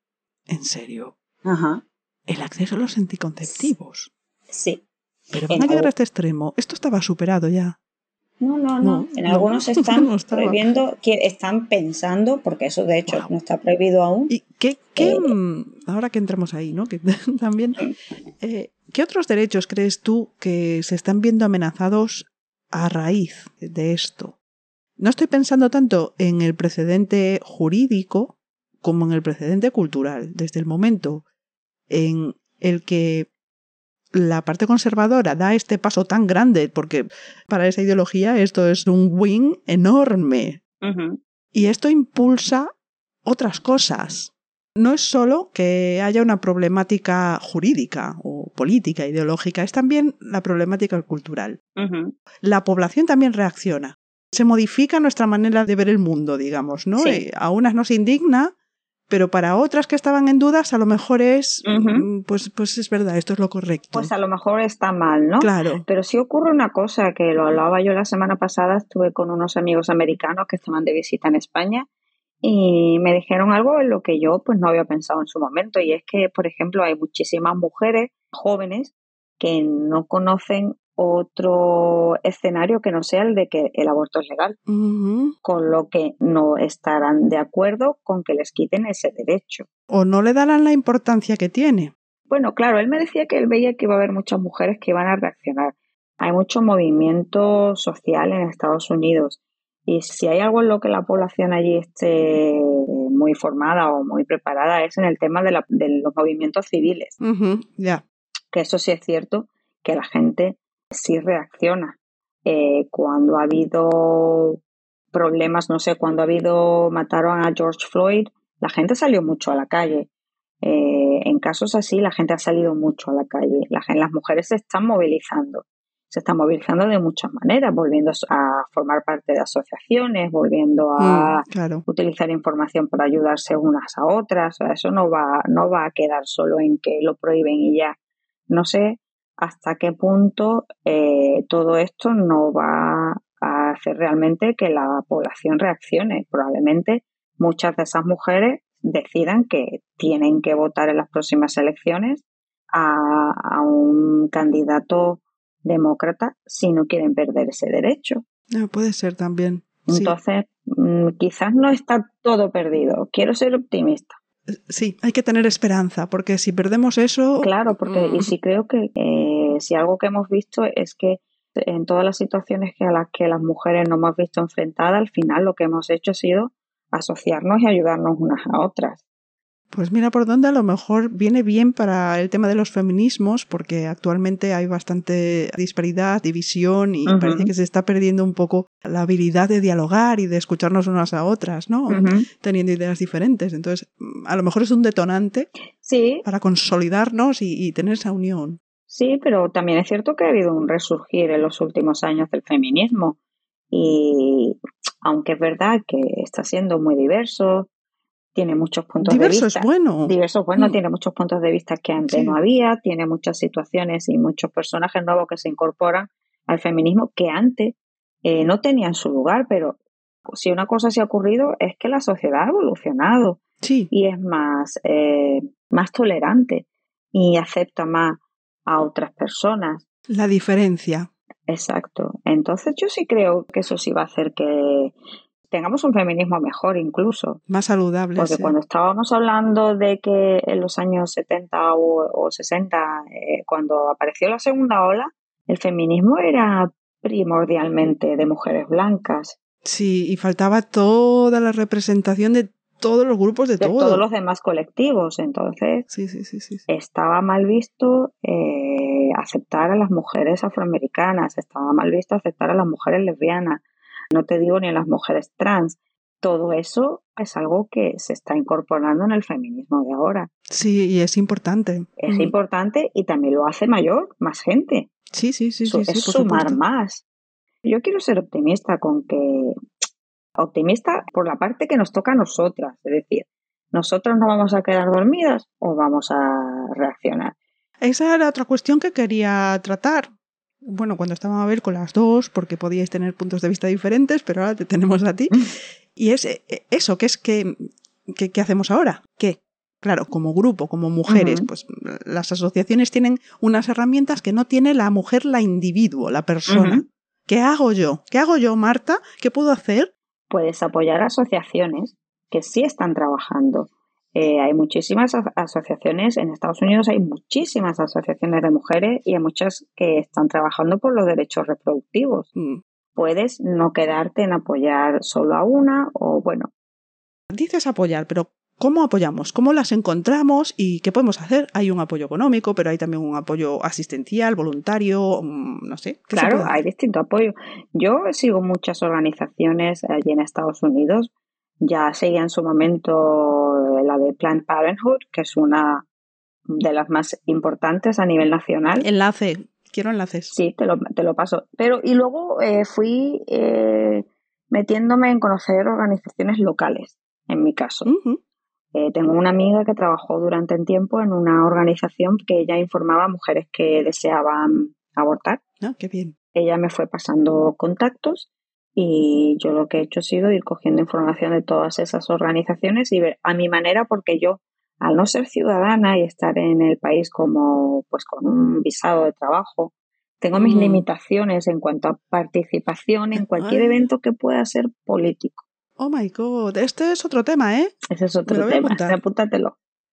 ¿En serio? Ajá. El acceso a los anticonceptivos. Sí. Pero van a llegar a este extremo. Esto estaba superado ya. No, no, no. No, en no, algunos están no estaba. prohibiendo, que están pensando, porque eso de hecho Wow. no está prohibido aún. ¿Y qué, qué Eh, ahora que entramos ahí, ¿no? Que también, eh, ¿qué otros derechos crees tú que se están viendo amenazados a raíz de esto? No estoy pensando tanto en el precedente jurídico como en el precedente cultural. Desde el momento en el que la parte conservadora da este paso tan grande, porque para esa ideología esto es un win enorme. uh-huh. Y esto impulsa otras cosas. No es solo que haya una problemática jurídica o política, ideológica, es también la problemática cultural. Uh-huh. La población también reacciona. Se modifica nuestra manera de ver el mundo, digamos, ¿no? Sí. Eh, a unas nos indigna, pero para otras que estaban en dudas, a lo mejor es, uh-huh. pues, pues es verdad, esto es lo correcto. Pues a lo mejor está mal, ¿no? Claro. Pero sí ocurre una cosa, que lo hablaba yo la semana pasada, estuve con unos amigos americanos que estaban de visita en España y me dijeron algo en lo que yo pues no había pensado en su momento, y es que, por ejemplo, hay muchísimas mujeres jóvenes que no conocen otro escenario que no sea el de que el aborto es legal, uh-huh. con lo que no estarán de acuerdo con que les quiten ese derecho. O no le darán la importancia que tiene. Bueno, claro, él me decía que él veía que iba a haber muchas mujeres que iban a reaccionar. Hay mucho movimiento social en Estados Unidos, y si hay algo en lo que la población allí esté muy formada o muy preparada es en el tema de, la, de los movimientos civiles. Uh-huh. Yeah. Que eso sí es cierto, que la gente sí reacciona. Eh, cuando ha habido problemas, no sé, cuando ha habido, mataron a George Floyd, la gente salió mucho a la calle. Eh, en casos así, la gente ha salido mucho a la calle. La, las mujeres se están movilizando. Se están movilizando de muchas maneras, volviendo a formar parte de asociaciones, volviendo a mm, claro. utilizar información para ayudarse unas a otras. O sea, eso no va, no va a quedar solo en que lo prohíben y ya. No sé hasta qué punto eh, todo esto no va a hacer realmente que la población reaccione. Probablemente muchas de esas mujeres decidan que tienen que votar en las próximas elecciones a, a un candidato demócrata si no quieren perder ese derecho. No, puede ser también. Entonces, sí. quizás no está todo perdido. Quiero ser optimista. Sí, hay que tener esperanza, porque si perdemos eso... Claro, porque y sí creo que eh, si algo que hemos visto es que en todas las situaciones que a las que las mujeres nos hemos visto enfrentadas, al final lo que hemos hecho ha sido asociarnos y ayudarnos unas a otras. Pues mira por dónde a lo mejor viene bien para el tema de los feminismos, porque actualmente hay bastante disparidad, división, y uh-huh. parece que se está perdiendo un poco la habilidad de dialogar y de escucharnos unas a otras, ¿no? Uh-huh. Teniendo ideas diferentes. Entonces, a lo mejor es un detonante sí. para consolidarnos y, y tener esa unión. Sí, pero también es cierto que ha habido un resurgir en los últimos años del feminismo. Y aunque es verdad que está siendo muy diverso, tiene muchos puntos diverso de vista. Es bueno. Diverso es bueno, mm. tiene muchos puntos de vista que antes sí. no había, tiene muchas situaciones y muchos personajes nuevos que se incorporan al feminismo que antes eh, no tenían su lugar, pero si una cosa se ha ocurrido es que la sociedad ha evolucionado sí. y es más, eh, más tolerante y acepta más a otras personas. La diferencia. Exacto. Entonces yo sí creo que eso sí va a hacer que tengamos un feminismo mejor incluso. Más saludable. Porque sí. cuando estábamos hablando de que en los años setenta o, o sesenta, eh, cuando apareció la segunda ola, el feminismo era primordialmente de mujeres blancas. Sí, y faltaba toda la representación de todos los grupos de, de todo. todos los demás colectivos. Entonces, sí, sí, sí, sí, sí. estaba mal visto eh, aceptar a las mujeres afroamericanas, estaba mal visto aceptar a las mujeres lesbianas. No te digo ni a las mujeres trans. Todo eso es algo que se está incorporando en el feminismo de ahora. Sí, y es importante. Es mm. importante y también lo hace mayor, más gente. Sí, sí, sí. Su, sí, es sí por sumar supuesto. más. Yo quiero ser optimista con que... Optimista por la parte que nos toca a nosotras. Es decir, ¿nosotros no vamos a quedar dormidas o vamos a reaccionar? Esa era otra cuestión que quería tratar. Bueno, cuando estábamos a ver con las dos, porque podíais tener puntos de vista diferentes, pero ahora te tenemos a ti. Y es eso, ¿qué es que, que, ¿qué hacemos ahora? ¿Qué? Claro, como grupo, como mujeres, Uh-huh. pues las asociaciones tienen unas herramientas que no tiene la mujer, la individuo, la persona. Uh-huh. ¿Qué hago yo? ¿Qué hago yo, Marta? ¿Qué puedo hacer? Puedes apoyar asociaciones que sí están trabajando. Eh, hay muchísimas a- asociaciones, en Estados Unidos hay muchísimas asociaciones de mujeres y hay muchas que están trabajando por los derechos reproductivos. Mm. Puedes no quedarte en apoyar solo a una o, bueno. Dices apoyar, pero ¿cómo apoyamos? ¿Cómo las encontramos? ¿Y qué podemos hacer? Hay un apoyo económico, pero hay también un apoyo asistencial, voluntario, no sé. ¿Qué se Claro, puede hay hacer? distinto apoyo. Yo sigo muchas organizaciones allí en Estados Unidos. Ya seguía en su momento la de Planned Parenthood, que es una de las más importantes a nivel nacional. Enlace. Quiero enlaces. Sí, te lo, te lo paso. Pero, y luego eh, fui eh, metiéndome en conocer organizaciones locales, en mi caso. Uh-huh. Eh, tengo una amiga que trabajó durante un tiempo en una organización que ella informaba a mujeres que deseaban abortar. Ah, qué bien. Ella me fue pasando contactos y yo lo que he hecho ha sido ir cogiendo información de todas esas organizaciones y ver a mi manera, porque yo, al no ser ciudadana y estar en el país como pues con un visado de trabajo, tengo mis Mm. limitaciones en cuanto a participación en cualquier Ah. evento que pueda ser político. Oh my God, este es otro tema, ¿eh? Ese es Me otro lo voy a tema, apuntar. apúntatelo.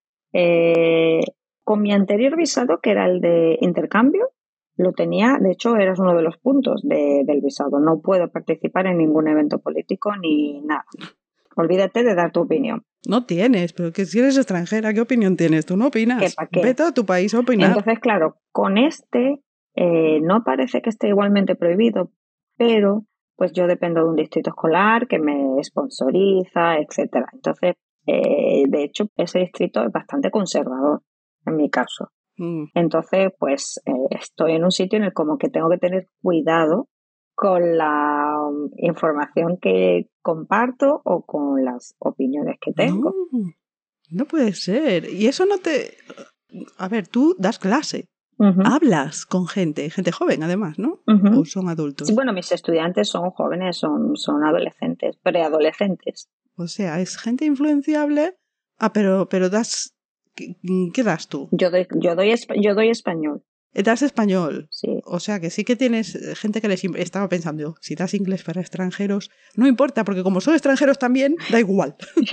Eh, con mi anterior visado, que era el de intercambio, lo tenía, de hecho, eras uno de los puntos de, del visado. No puedo participar en ningún evento político ni nada. Olvídate de dar tu opinión. No tienes, pero que si eres extranjera, ¿qué opinión tienes? Tú no opinas. ¿Qué pa' qué? Vete a tu país a opinar. Entonces, claro, con este eh, no parece que esté igualmente prohibido, pero pues yo dependo de un distrito escolar que me sponsoriza, etcétera. Entonces, eh, de hecho, ese distrito es bastante conservador, en mi caso. Mm. Entonces, pues eh, estoy en un sitio en el como que tengo que tener cuidado con la um, información que comparto o con las opiniones que tengo. No, no puede ser. Y eso no te... A ver, tú das clase. Uh-huh. Hablas con gente, gente joven además, ¿no? Uh-huh. ¿O son adultos? Sí, bueno, mis estudiantes son jóvenes, son, son adolescentes, preadolescentes. O sea, es gente influenciable. Ah, pero, pero das... ¿Qué, qué das tú? Yo doy, yo doy, yo doy español. Das español. Sí. O sea, que sí que tienes gente que les... Estaba pensando, si das inglés para extranjeros, no importa, porque como son extranjeros también, da igual.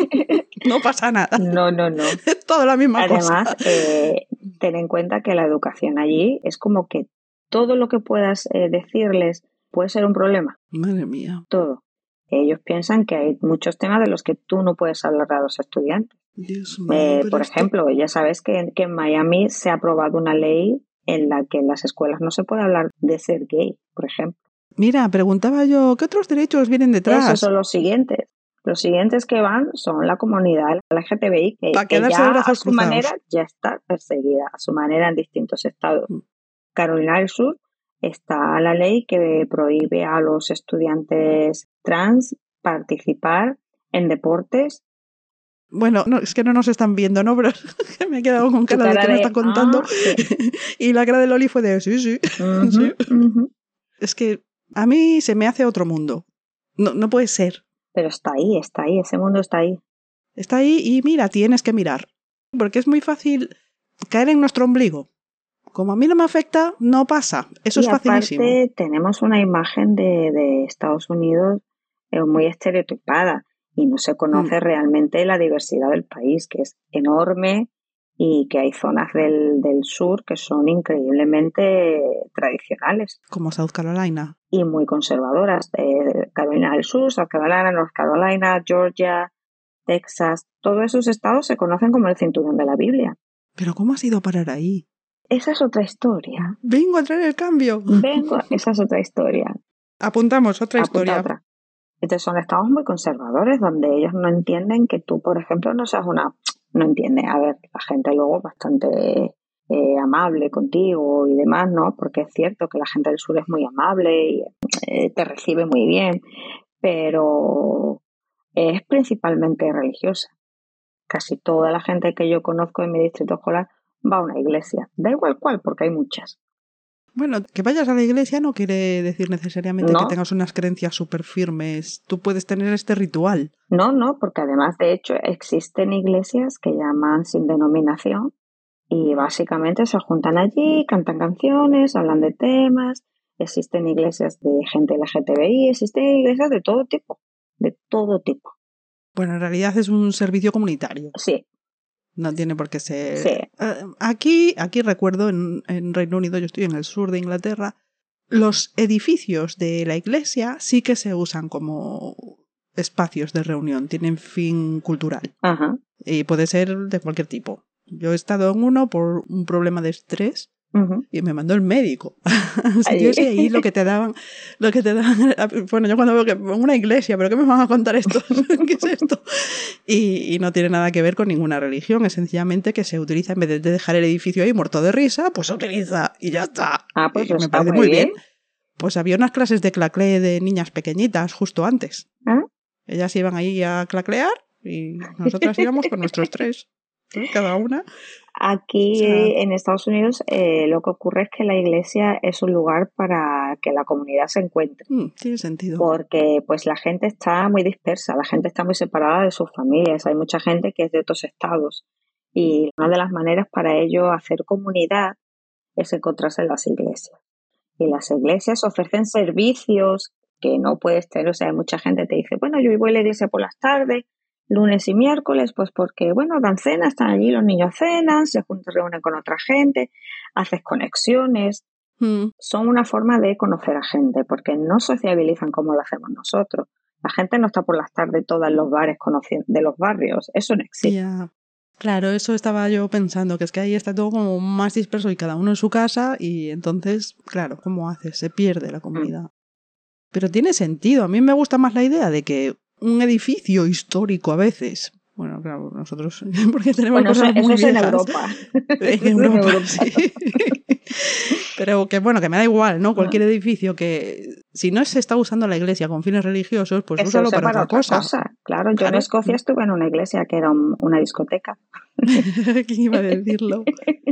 No pasa nada. No, no, no. Es toda la misma Además, cosa. Además, eh, ten en cuenta que la educación allí es como que todo lo que puedas eh, decirles puede ser un problema. Madre mía. Todo. Ellos piensan que hay muchos temas de los que tú no puedes hablar a los estudiantes. Dios mío, eh, por esto... ejemplo, ya sabes que, que en Miami se ha aprobado una ley en la que en las escuelas no se puede hablar de ser gay, por ejemplo. Mira, preguntaba yo, ¿qué otros derechos vienen detrás? Esos son los siguientes. Los siguientes que van son la comunidad L G T B I, que, Pa' que quedarse ya de brazos a su cruzados. manera ya está perseguida, a su manera en distintos estados. Mm. Carolina del Sur está la ley que prohíbe a los estudiantes trans participar en deportes. Bueno, no, es que no nos están viendo, ¿no? Pero me he quedado con cara, cara de que de, me está contando. Ah, sí. Y la cara de Loli fue de sí, sí. Uh-huh, sí. Uh-huh. Es que a mí se me hace otro mundo. No, no puede ser. Pero está ahí, está ahí, ese mundo está ahí. Está ahí y mira, tienes que mirar. Porque es muy fácil caer en nuestro ombligo. Como a mí no me afecta, no pasa. Eso y es facilísimo. Aparte, tenemos una imagen de, de Estados Unidos eh, muy estereotipada y no se conoce mm. realmente la diversidad del país, que es enorme y que hay zonas del, del sur que son increíblemente tradicionales. Como South Carolina. Y muy conservadoras. Eh, Carolina del Sur, South Carolina, North Carolina, Georgia, Texas. Todos esos estados se conocen como el cinturón de la Biblia. ¿Pero cómo has ido a parar ahí? Esa es otra historia. Vengo a traer el cambio. Vengo, esa es otra historia. Apuntamos otra Apunta historia. Otra. Entonces son estados muy conservadores donde ellos no entienden que tú, por ejemplo, no seas una... No entiende. A ver, la gente luego bastante eh, amable contigo y demás, ¿no? Porque es cierto que la gente del sur es muy amable y eh, te recibe muy bien, pero es principalmente religiosa. Casi toda la gente que yo conozco en mi distrito escolar va a una iglesia. Da igual cuál, porque hay muchas. Bueno, que vayas a la iglesia no quiere decir necesariamente no. que tengas unas creencias súper firmes. Tú puedes tener este ritual. No, no, porque además, de hecho, existen iglesias que llaman sin denominación y básicamente se juntan allí, cantan canciones, hablan de temas. Existen iglesias de gente L G T B I, existen iglesias de todo tipo, de todo tipo. Bueno, en realidad es un servicio comunitario. Sí. No tiene por qué ser... Sí. Aquí, aquí recuerdo, en, en Reino Unido, yo estoy en el sur de Inglaterra, los edificios de la iglesia sí que se usan como espacios de reunión, tienen fin cultural. Ajá. Y puede ser de cualquier tipo. Yo he estado en uno por un problema de estrés. Uh-huh. Y me mandó el médico. Así que sí, ahí lo que te daban, lo que te daban, bueno, yo cuando veo que una iglesia, pero ¿qué me van a contar esto? ¿Qué es esto? Y, y no tiene nada que ver con ninguna religión, es sencillamente que se utiliza, en vez de dejar el edificio ahí muerto de risa, pues se utiliza y ya está. Ah, pues y me está parece muy muy bien. bien. Pues había unas clases de claclé de niñas pequeñitas justo antes. ¿Ah? Ellas iban ahí a claclear y nosotras íbamos con nuestros tres, ¿eh? Cada una. Aquí, o sea, en Estados Unidos, eh, lo que ocurre es que la iglesia es un lugar para que la comunidad se encuentre. Mm, tiene sentido. Porque pues la gente está muy dispersa, la gente está muy separada de sus familias. Hay mucha gente que es de otros estados. Y una de las maneras para ello hacer comunidad es encontrarse en las iglesias. Y las iglesias ofrecen servicios que no puedes tener. O sea, mucha gente te dice, bueno, yo voy a la iglesia por las tardes, lunes y miércoles, pues porque, bueno, dan cena, están allí, los niños cenan, se juntan, reúnen con otra gente, haces conexiones. Mm. Son una forma de conocer a gente, porque no sociabilizan como lo hacemos nosotros. La gente no está por las tardes todas en los bares conociendo de los barrios, eso no existe. Yeah. Claro, eso estaba yo pensando, que es que ahí está todo como más disperso y cada uno en su casa y entonces, claro, ¿cómo haces? Se pierde la comunidad. Mm. Pero tiene sentido, a mí me gusta más la idea de que un edificio histórico a veces, bueno, claro, nosotros, porque tenemos bueno, cosas eso, muy eso viejas. Es en Europa. En Europa, en Europa. Sí. Pero que bueno, que me da igual, ¿no? Cualquier edificio que, si no se está usando la iglesia con fines religiosos, pues que úsalo se para, para otra, otra cosa. cosa. Claro, yo claro. En Escocia estuve en una iglesia que era un, una discoteca. ¿Quién iba a decirlo?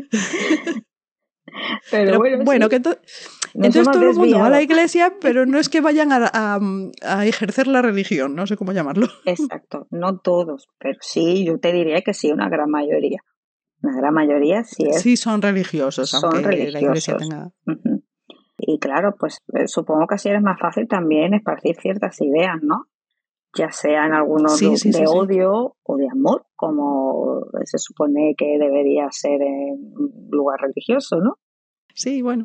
Pero, pero bueno, bueno sí. que to- entonces todo el mundo va a la iglesia, pero no es que vayan a, a, a ejercer la religión, no sé cómo llamarlo. Exacto, no todos, pero sí, yo te diría que sí, una gran mayoría. Una gran mayoría sí es. Sí son religiosos, son aunque religiosos. la iglesia tenga... Uh-huh. Y claro, pues supongo que así es más fácil también esparcir ciertas ideas, ¿no? Ya sean algunos sí, sí, de sí, odio sí. o de amor, como se supone que debería ser en un lugar religioso, ¿no? Sí, bueno.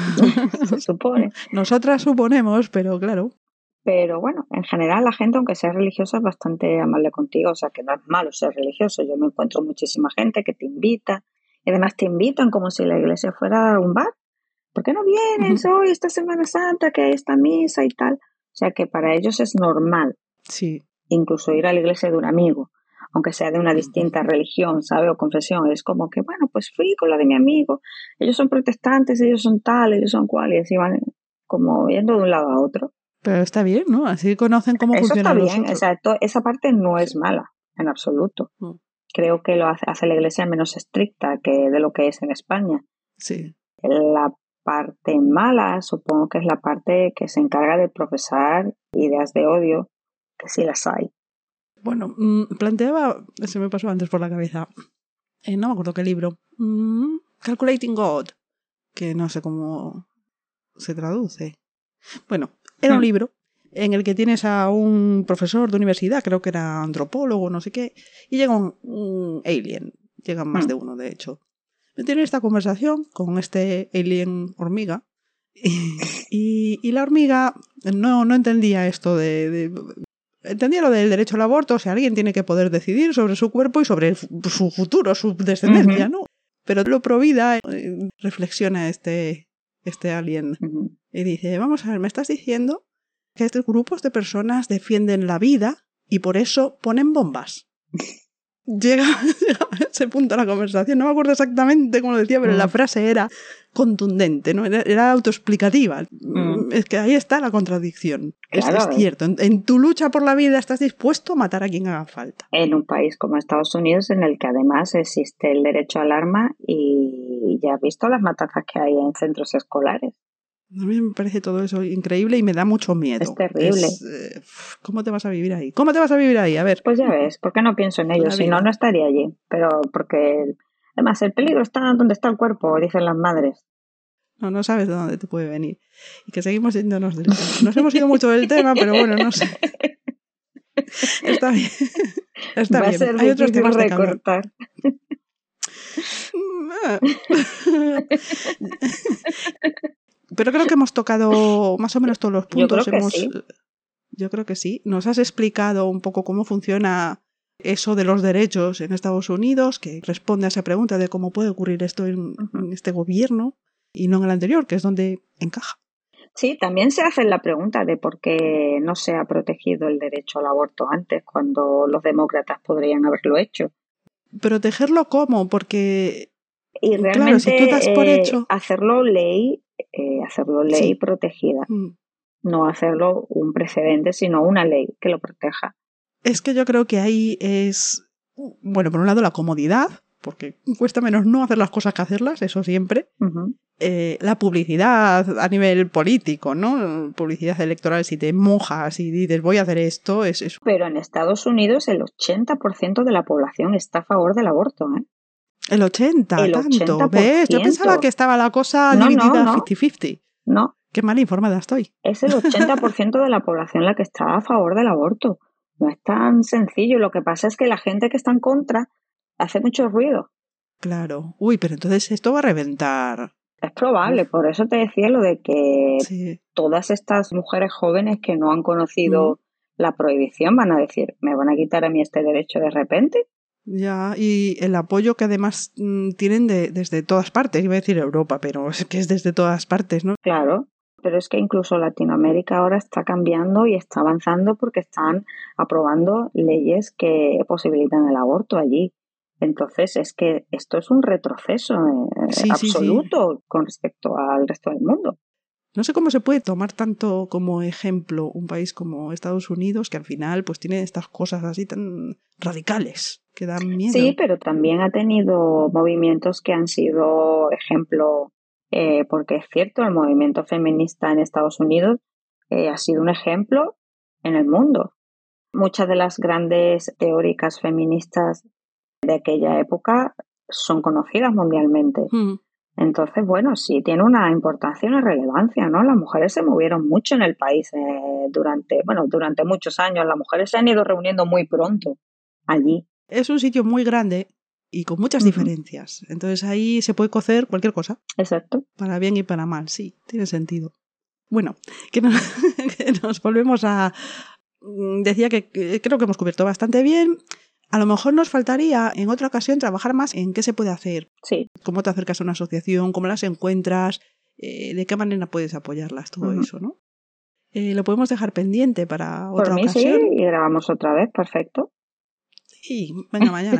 Se supone. Nosotras suponemos, pero claro. Pero bueno, en general la gente, aunque sea religiosa, es bastante amable contigo, o sea que no es malo ser religioso. Yo me encuentro muchísima gente que te invita, y además te invitan como si la iglesia fuera un bar. ¿Por qué no vienes hoy, esta Semana Santa, que hay esta misa y tal? O sea que para ellos es normal. Sí. Incluso ir a la iglesia de un amigo, aunque sea de una distinta religión, ¿sabe? O confesión. Es como que, bueno, pues fui con la de mi amigo. Ellos son protestantes, ellos son tal, ellos son cual, y así van como yendo de un lado a otro. Pero está bien, ¿no? Así conocen cómo Eso funcionan está los bien, otros. exacto. Esa parte no es mala, en absoluto. Mm. Creo que lo hace, hace la iglesia menos estricta que de lo que es en España. Sí. La parte mala, supongo que es la parte que se encarga de profesar ideas de odio, que sí las hay. Bueno, mmm, planteaba, se me pasó antes por la cabeza, eh, no me acuerdo qué libro, mmm, Calculating God, que no sé cómo se traduce. Bueno, era un ¿Mm? libro en el que tienes a un profesor de universidad, creo que era antropólogo, no sé qué, y llega un, un alien, llegan más ¿Mm? de uno de hecho. Tiene esta conversación con este alien hormiga y, y, y la hormiga no, no entendía esto de, de... Entendía lo del derecho al aborto, o sea, alguien tiene que poder decidir sobre su cuerpo y sobre su futuro, su descendencia, uh-huh. ¿no? Pero lo provida, eh, reflexiona este, este alien uh-huh. y dice, vamos a ver, me estás diciendo que estos grupos de personas defienden la vida y por eso ponen bombas. Llega, llega a ese punto de la conversación, no me acuerdo exactamente cómo lo decía, pero uh-huh. la frase era contundente, ¿no? Era, era autoexplicativa. Uh-huh. Es que ahí está la contradicción. Claro, es, es cierto, en, en tu lucha por la vida estás dispuesto a matar a quien haga falta. En un país como Estados Unidos, en el que además existe el derecho al arma y y ya has visto las matanzas que hay en centros escolares. A mí me parece todo eso increíble y me da mucho miedo. Es terrible. Es, eh, ¿Cómo te vas a vivir ahí? ¿Cómo te vas a vivir ahí? A ver. Pues ya ves, ¿por qué no pienso en ello? Si no, no estaría allí. Pero porque, además, el peligro está donde está el cuerpo, dicen las madres. No, no sabes de dónde te puede venir. Y que seguimos yéndonos del tema. Nos hemos ido mucho del tema, pero bueno, no sé. Está bien. Está Va bien. a ser Hay otros difícil temas de recortar. Pero creo que hemos tocado más o menos todos los puntos. Yo creo que hemos, sí. Yo creo que sí. Nos has explicado un poco cómo funciona eso de los derechos en Estados Unidos, que responde a esa pregunta de cómo puede ocurrir esto en, uh-huh. en este gobierno y no en el anterior, que es donde encaja. Sí, también se hace la pregunta de por qué no se ha protegido el derecho al aborto antes, cuando los demócratas podrían haberlo hecho. ¿Protegerlo cómo? Porque, y realmente, claro, si tú das por eh, hecho... hacerlo ley, eh, hacerlo ley sí. protegida. Mm. No hacerlo un precedente, sino una ley que lo proteja. Es que yo creo que ahí es, bueno, por un lado la comodidad, porque cuesta menos no hacer las cosas que hacerlas, eso siempre. Uh-huh. Eh, la publicidad a nivel político, ¿no? Publicidad electoral, si te mojas y dices voy a hacer esto, es eso. Pero en Estados Unidos el ochenta por ciento de la población está a favor del aborto, ¿eh? El ochenta, el tanto, ochenta por ciento. ¿ves? Yo pensaba que estaba la cosa no, dividida no, no. cincuenta cincuenta. No. Qué mal informada estoy. Es el ochenta por ciento de la población la que está a favor del aborto. No es tan sencillo. Lo que pasa es que la gente que está en contra hace mucho ruido. Claro. Uy, pero entonces esto va a reventar. Es probable. Uf. Por eso te decía lo de que sí. todas estas mujeres jóvenes que no han conocido mm. la prohibición van a decir, ¿me van a quitar a mí este derecho de repente? Ya, y el apoyo que además mmm, tienen de, desde todas partes. Iba a decir Europa, pero es que es desde todas partes, ¿no? Claro. Pero es que incluso Latinoamérica ahora está cambiando y está avanzando porque están aprobando leyes que posibilitan el aborto allí. Entonces es que esto es un retroceso eh, sí, absoluto sí, sí. con respecto al resto del mundo. No sé cómo se puede tomar tanto como ejemplo un país como Estados Unidos, que al final pues tiene estas cosas así tan radicales que dan miedo. Sí, pero también ha tenido movimientos que han sido ejemplo. Eh, porque es cierto, el movimiento feminista en Estados Unidos eh, ha sido un ejemplo en el mundo. Muchas de las grandes teóricas feministas de aquella época son conocidas mundialmente. Mm. Entonces, bueno, sí tiene una importancia y una relevancia, ¿no? Las mujeres se movieron mucho en el país eh, durante, bueno, durante muchos años. Las mujeres se han ido reuniendo muy pronto allí. Es un sitio muy grande y con muchas uh-huh. diferencias. Entonces ahí se puede cocer cualquier cosa. Exacto. Para bien y para mal, sí, tiene sentido. Bueno, que nos, que nos volvemos a... Decía que, que creo que hemos cubierto bastante bien. A lo mejor nos faltaría en otra ocasión trabajar más en qué se puede hacer. Sí. Cómo te acercas a una asociación, cómo las encuentras, eh, de qué manera puedes apoyarlas, todo uh-huh. eso, ¿no? Eh, lo podemos dejar pendiente para otra Por mí ocasión. Sí, y grabamos otra vez, perfecto. Sí, venga, mañana.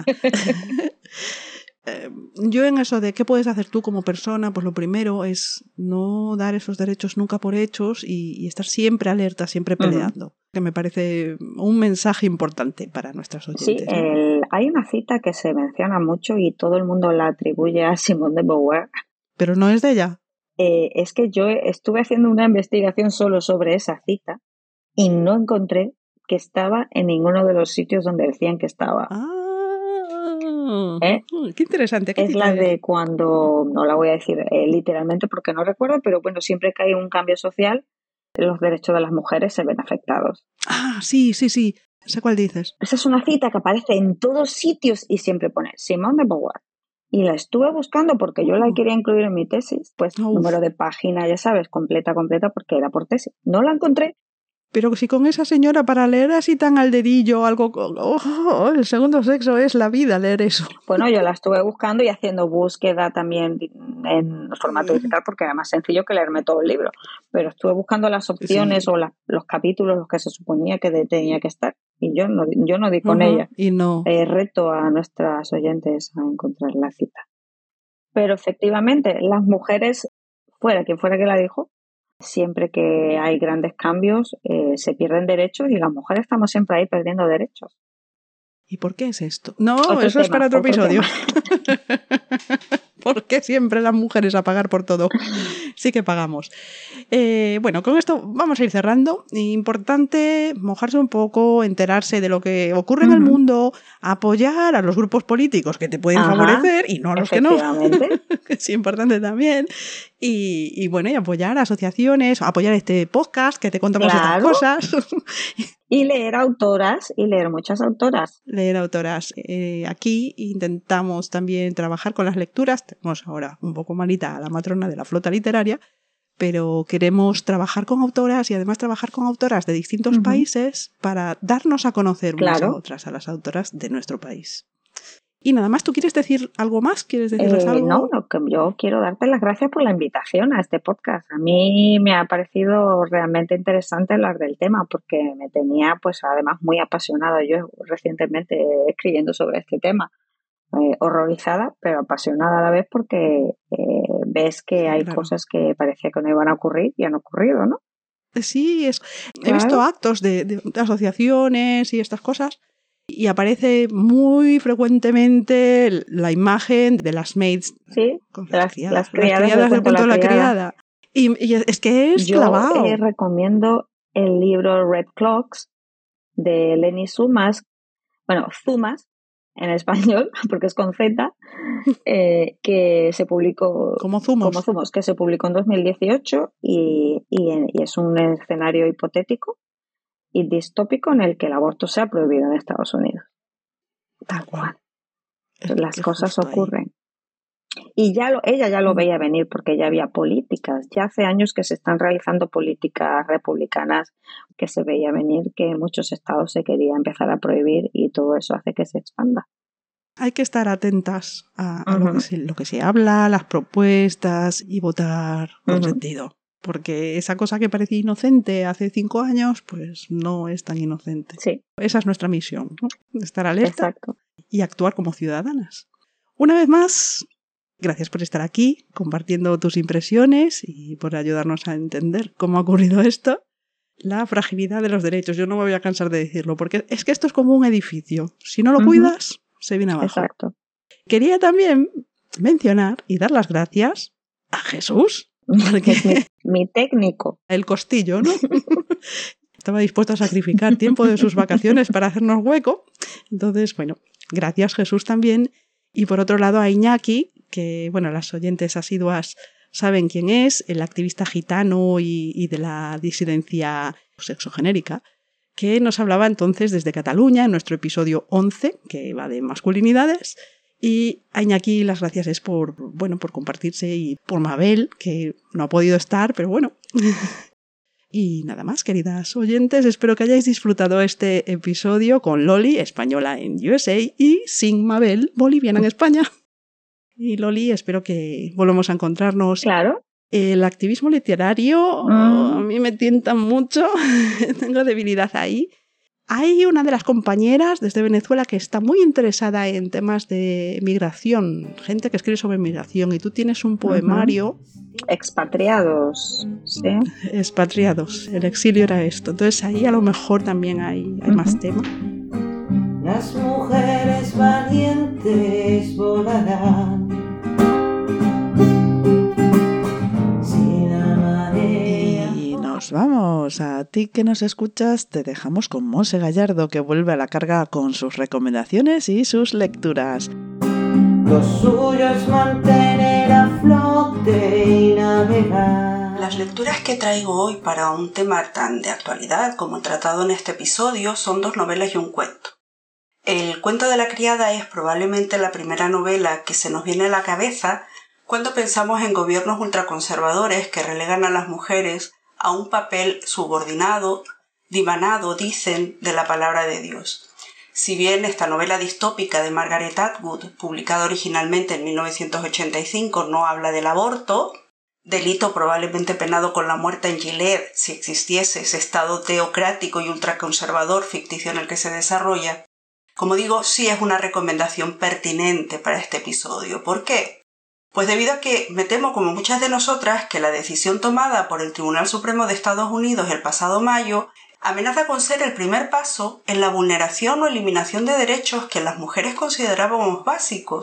Yo en eso de qué puedes hacer tú como persona, pues lo primero es no dar esos derechos nunca por hechos y, y estar siempre alerta, siempre peleando, uh-huh. que me parece un mensaje importante para nuestras oyentes. Sí, ¿no? el, hay una cita que se menciona mucho y todo el mundo la atribuye a Simone de Beauvoir. Pero no es de ella. Eh, es que yo estuve haciendo una investigación solo sobre esa cita y no encontré que estaba en ninguno de los sitios donde decían que estaba. Ah, ¿Eh? Qué interesante. ¿Qué es la de cuando, no la voy a decir eh, literalmente porque no recuerdo, pero bueno, siempre que hay un cambio social, los derechos de las mujeres se ven afectados. Ah, sí, sí, sí. Sé cuál dices. Esa es una cita que aparece en todos sitios y siempre pone Simone de Beauvoir. Y la estuve buscando porque yo la quería incluir en mi tesis, pues Uf. número de página, ya sabes, completa, completa, porque era por tesis. No la encontré. Pero si con esa señora para leer así tan al dedillo algo... Oh, oh, el segundo sexo es la vida, leer eso. Bueno, yo la estuve buscando y haciendo búsqueda también en formato digital porque era más sencillo que leerme todo el libro. Pero estuve buscando las opciones sí. o la, los capítulos, los que se suponía que de, tenía que estar. Y yo no, yo no di con uh-huh. ella. Y no. Eh, reto a nuestras oyentes a encontrar la cita. Pero efectivamente, las mujeres, fuera quien fuera que la dijo, siempre que hay grandes cambios eh, se pierden derechos y las mujeres estamos siempre ahí perdiendo derechos. ¿Y por qué es esto? No, otro eso tema, es para otro, otro episodio. ¿Por qué? que siempre las mujeres a pagar por todo. Sí que pagamos. Eh, bueno, con esto vamos a ir cerrando. Importante mojarse un poco, enterarse de lo que ocurre en el mundo, apoyar a los grupos políticos que te pueden Ajá, favorecer y no a los que no. efectivamente. Que es importante también. Y, y bueno, y apoyar asociaciones, apoyar este podcast que te contamos Claro. estas cosas. Y leer autoras, y leer muchas autoras. Leer autoras. Eh, aquí intentamos también trabajar con las lecturas. Tenemos ahora un poco malita a la matrona de la flota literaria, pero queremos trabajar con autoras y además trabajar con autoras de distintos uh-huh. países para darnos a conocer unas claro. a otras, a las autoras de nuestro país. Y nada más, ¿tú quieres decir algo más? ¿Quieres decirles eh, algo? No, lo que yo quiero darte las gracias por la invitación a este podcast. A mí me ha parecido realmente interesante hablar del tema porque me tenía, pues además, muy apasionada. Yo recientemente escribiendo sobre este tema, eh, horrorizada, pero apasionada a la vez porque eh, ves que hay claro. cosas que parecía que no iban a ocurrir y han ocurrido, ¿no? Sí, es, claro. He visto actos de, de, de asociaciones y estas cosas. Y aparece muy frecuentemente la imagen de las maids, sí, con las, las criadas, las criadas, las criadas del cuento de la criada. criada. Y, y es que es Yo clavado. eh, recomiendo el libro Red Clocks de Lenny Zumas, bueno, Zumas en español, porque es con Z, eh, que se publicó como Zumos. como Zumos, que se publicó en dos mil dieciocho y, y, y es un escenario hipotético y distópico en el que el aborto sea prohibido en Estados Unidos. Tal cual. Es Las cosas ocurren. Ahí. Y ya lo, ella ya lo veía venir porque ya había políticas. Ya hace años que se están realizando políticas republicanas que se veía venir que en muchos estados se quería empezar a prohibir y todo eso hace que se expanda. Hay que estar atentas a, a uh-huh. lo, que se, lo que se habla, las propuestas y votar con uh-huh. sentido. Porque esa cosa que parecía inocente hace cinco años, pues no es tan inocente. Sí. Esa es nuestra misión, ¿no? Estar alerta Exacto. y actuar como ciudadanas. Una vez más, gracias por estar aquí, compartiendo tus impresiones y por ayudarnos a entender cómo ha ocurrido esto. La fragilidad de los derechos, yo no me voy a cansar de decirlo, porque es que esto es como un edificio. Si no lo uh-huh. cuidas, se viene abajo. Exacto. Quería también mencionar y dar las gracias a Jesús. Porque es mi, mi técnico. El costillo, ¿no? Estaba dispuesto a sacrificar tiempo de sus vacaciones para hacernos hueco. Entonces, bueno, gracias Jesús también. Y por otro lado a Iñaki, que, bueno, las oyentes asiduas saben quién es, el activista gitano y, y de la disidencia sexogenérica, que nos hablaba entonces desde Cataluña en nuestro episodio once, que va de masculinidades. Y a Iñaki las gracias es por, bueno, por compartirse y por Mabel, que no ha podido estar, pero bueno. Y nada más, queridas oyentes, espero que hayáis disfrutado este episodio con Loli, española en U S A, y sin Mabel, boliviana en España. Y Loli, espero que volvamos a encontrarnos. Claro. El activismo literario mm. a mí me tienta mucho, tengo debilidad ahí. Hay una de las compañeras desde Venezuela que está muy interesada en temas de migración, gente que escribe sobre migración, y tú tienes un poemario. Uh-huh. Expatriados, ¿sí? Expatriados, el exilio era esto. Entonces ahí a lo mejor también hay, hay uh-huh. más tema. Las mujeres valientes volarán. Nos vamos. A ti que nos escuchas te dejamos con Monse Gallardo, que vuelve a la carga con sus recomendaciones y sus lecturas. Lo suyo es mantener a flote y navegar. Las lecturas que traigo hoy para un tema tan de actualidad como tratado en este episodio son dos novelas y un cuento. El cuento de la criada es probablemente la primera novela que se nos viene a la cabeza cuando pensamos en gobiernos ultraconservadores que relegan a las mujeres a un papel subordinado, divanado, dicen, de la palabra de Dios. Si bien esta novela distópica de Margaret Atwood, publicada originalmente en mil novecientos ochenta y cinco, no habla del aborto, delito probablemente penado con la muerte en Gilead si existiese ese estado teocrático y ultraconservador ficticio en el que se desarrolla, como digo, sí es una recomendación pertinente para este episodio. ¿Por qué? Pues debido a que me temo, como muchas de nosotras, que la decisión tomada por el Tribunal Supremo de Estados Unidos el pasado mayo amenaza con ser el primer paso en la vulneración o eliminación de derechos que las mujeres considerábamos básicos,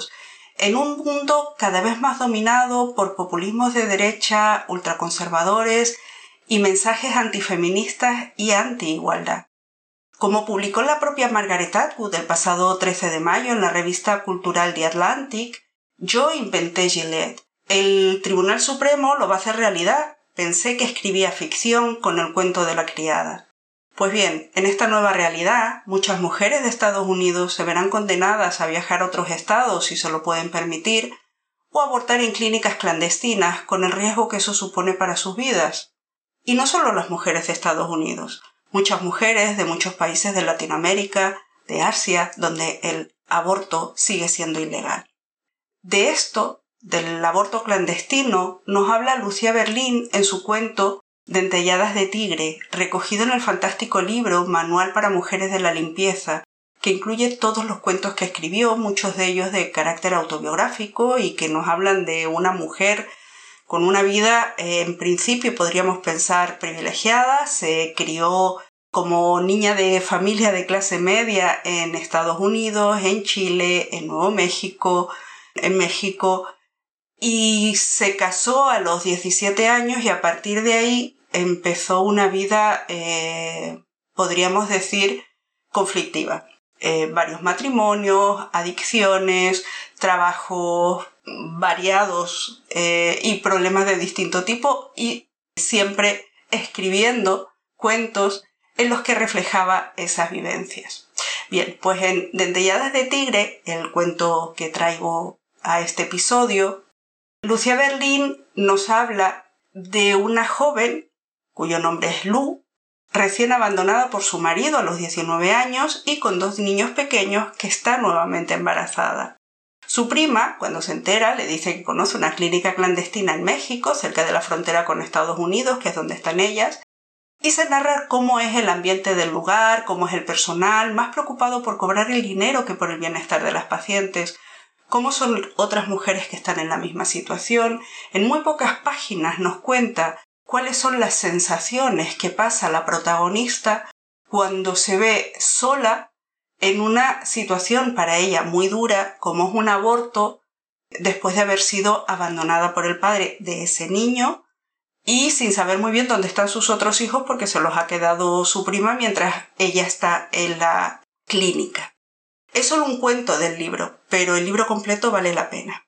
en un mundo cada vez más dominado por populismos de derecha, ultraconservadores y mensajes antifeministas y anti-igualdad. Como publicó la propia Margaret Atwood el pasado trece de mayo en la revista cultural The Atlantic, yo inventé Gillette. El Tribunal Supremo lo va a hacer realidad. Pensé que escribía ficción con el cuento de la criada. Pues bien, en esta nueva realidad, muchas mujeres de Estados Unidos se verán condenadas a viajar a otros estados si se lo pueden permitir, o abortar en clínicas clandestinas con el riesgo que eso supone para sus vidas. Y no solo las mujeres de Estados Unidos, muchas mujeres de muchos países de Latinoamérica, de Asia, donde el aborto sigue siendo ilegal. De esto, del aborto clandestino, nos habla Lucía Berlín en su cuento Dentelladas de tigre, recogido en el fantástico libro Manual para mujeres de la limpieza, que incluye todos los cuentos que escribió, muchos de ellos de carácter autobiográfico y que nos hablan de una mujer con una vida, eh, en principio podríamos pensar privilegiada. Se crió como niña de familia de clase media en Estados Unidos, en Chile, en Nuevo México, en México, y se casó a los diecisiete años y a partir de ahí empezó una vida, eh, podríamos decir, conflictiva. Eh, varios matrimonios, adicciones, trabajos variados eh, y problemas de distinto tipo, y siempre escribiendo cuentos en los que reflejaba esas vivencias. Bien, pues en Dentelladas de tigre, el cuento que traigo a este episodio, Lucía Berlín nos habla de una joven cuyo nombre es Lu, recién abandonada por su marido a los diecinueve años y con dos niños pequeños, que está nuevamente embarazada. Su prima, cuando se entera, le dice que conoce una clínica clandestina en México, cerca de la frontera con Estados Unidos, que es donde están ellas, y se narra cómo es el ambiente del lugar, cómo es el personal, más preocupado por cobrar el dinero que por el bienestar de las pacientes, cómo son otras mujeres que están en la misma situación. En muy pocas páginas nos cuenta cuáles son las sensaciones que pasa la protagonista cuando se ve sola en una situación para ella muy dura, como es un aborto, después de haber sido abandonada por el padre de ese niño y sin saber muy bien dónde están sus otros hijos porque se los ha quedado su prima mientras ella está en la clínica. Es solo un cuento del libro, pero el libro completo vale la pena.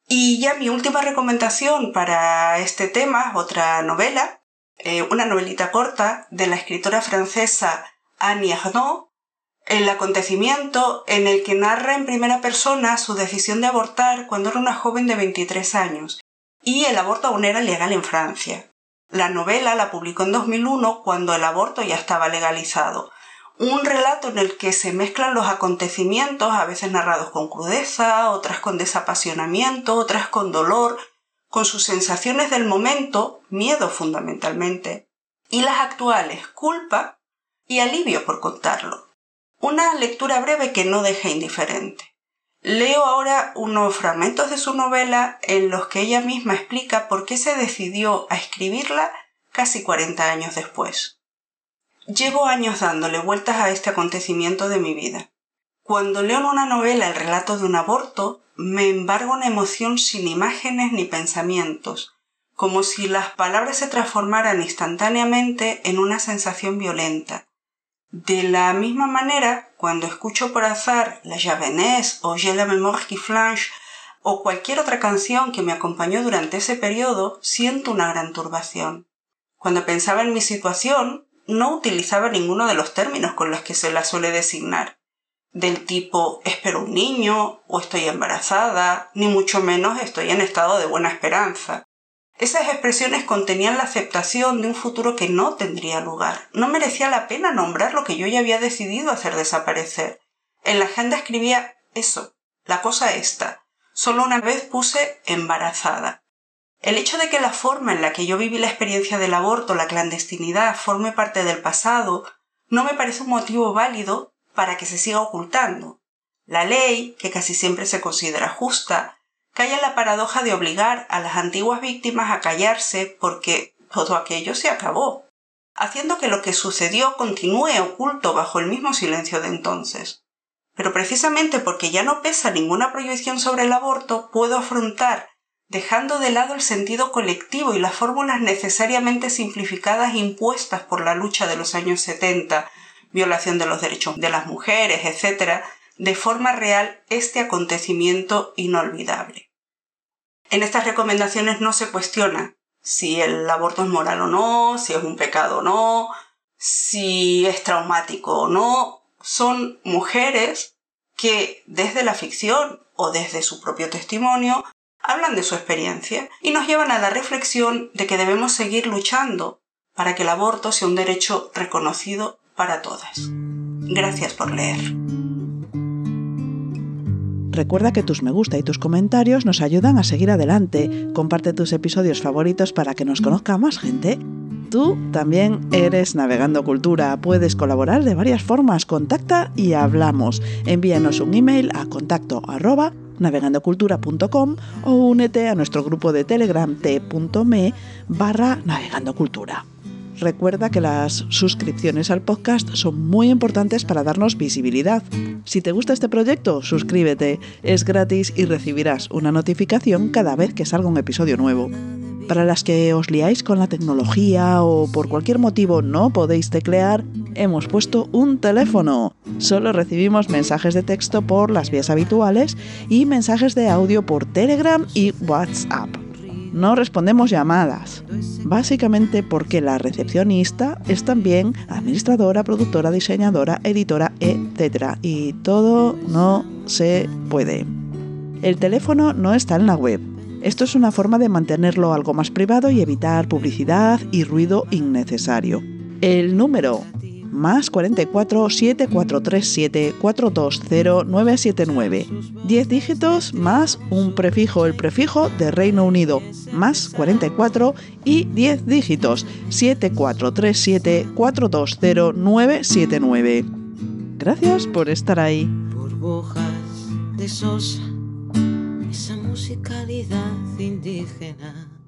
Y ya mi última recomendación para este tema, otra novela, eh, una novelita corta de la escritora francesa Annie Ernaux, el acontecimiento en el que narra en primera persona su decisión de abortar cuando era una joven de veintitrés años, y el aborto aún era legal en Francia. La novela la publicó en dos mil uno cuando el aborto ya estaba legalizado. Un relato en el que se mezclan los acontecimientos, a veces narrados con crudeza, otras con desapasionamiento, otras con dolor, con sus sensaciones del momento, miedo fundamentalmente, y las actuales, culpa y alivio por contarlo. Una lectura breve que no deja indiferente. Leo ahora unos fragmentos de su novela en los que ella misma explica por qué se decidió a escribirla casi cuarenta años después. Llevo años dándole vueltas a este acontecimiento de mi vida. Cuando leo en una novela el relato de un aborto, me embarga una emoción sin imágenes ni pensamientos, como si las palabras se transformaran instantáneamente en una sensación violenta. De la misma manera, cuando escucho por azar La Javanaise o J'ai la mémoire qui flanche o cualquier otra canción que me acompañó durante ese periodo, siento una gran turbación. Cuando pensaba en mi situación, no utilizaba ninguno de los términos con los que se la suele designar, del tipo espero un niño o estoy embarazada, ni mucho menos estoy en estado de buena esperanza. Esas expresiones contenían la aceptación de un futuro que no tendría lugar. No merecía la pena nombrar lo que yo ya había decidido hacer desaparecer. En la agenda escribía eso, la cosa esta. Solo una vez puse embarazada. El hecho de que la forma en la que yo viví la experiencia del aborto, la clandestinidad, forme parte del pasado, no me parece un motivo válido para que se siga ocultando. La ley, que casi siempre se considera justa, cae en la paradoja de obligar a las antiguas víctimas a callarse porque todo aquello se acabó, haciendo que lo que sucedió continúe oculto bajo el mismo silencio de entonces. Pero precisamente porque ya no pesa ninguna prohibición sobre el aborto, puedo afrontar, dejando de lado el sentido colectivo y las fórmulas necesariamente simplificadas impuestas por la lucha de los años setenta, violación de los derechos de las mujeres, etcétera, de forma real este acontecimiento inolvidable. En estas recomendaciones no se cuestiona si el aborto es moral o no, si es un pecado o no, si es traumático o no. Son mujeres que desde la ficción o desde su propio testimonio hablan de su experiencia y nos llevan a la reflexión de que debemos seguir luchando para que el aborto sea un derecho reconocido para todas. Gracias por leer. Recuerda que tus me gusta y tus comentarios nos ayudan a seguir adelante. Comparte tus episodios favoritos para que nos conozca más gente. Tú también eres Navegando Cultura. Puedes colaborar de varias formas. Contacta y hablamos. Envíanos un email a contacto arroba navegandocultura punto com o únete a nuestro grupo de Telegram t.me barra navegandocultura. Recuerda que las suscripciones al podcast son muy importantes para darnos visibilidad. Si te gusta este proyecto, suscríbete. Es gratis y recibirás una notificación cada vez que salga un episodio nuevo. Para las que os liáis con la tecnología o por cualquier motivo no podéis teclear, hemos puesto un teléfono. Solo recibimos mensajes de texto por las vías habituales y mensajes de audio por Telegram y WhatsApp. No respondemos llamadas, básicamente porque la recepcionista es también administradora, productora, diseñadora, editora, etcétera. Y todo no se puede. El teléfono no está en la web. Esto es una forma de mantenerlo algo más privado y evitar publicidad y ruido innecesario. El número más cuarenta y cuatro, siete cuatro tres siete, cuatro dos cero, nueve siete nueve. diez dígitos más un prefijo, el prefijo de Reino Unido, más cuarenta y cuatro y diez dígitos, siete cuatro tres siete, cuatro dos cero, nueve siete nueve. Gracias por estar ahí. Burbujas de sosa, esa musicalidad indígena.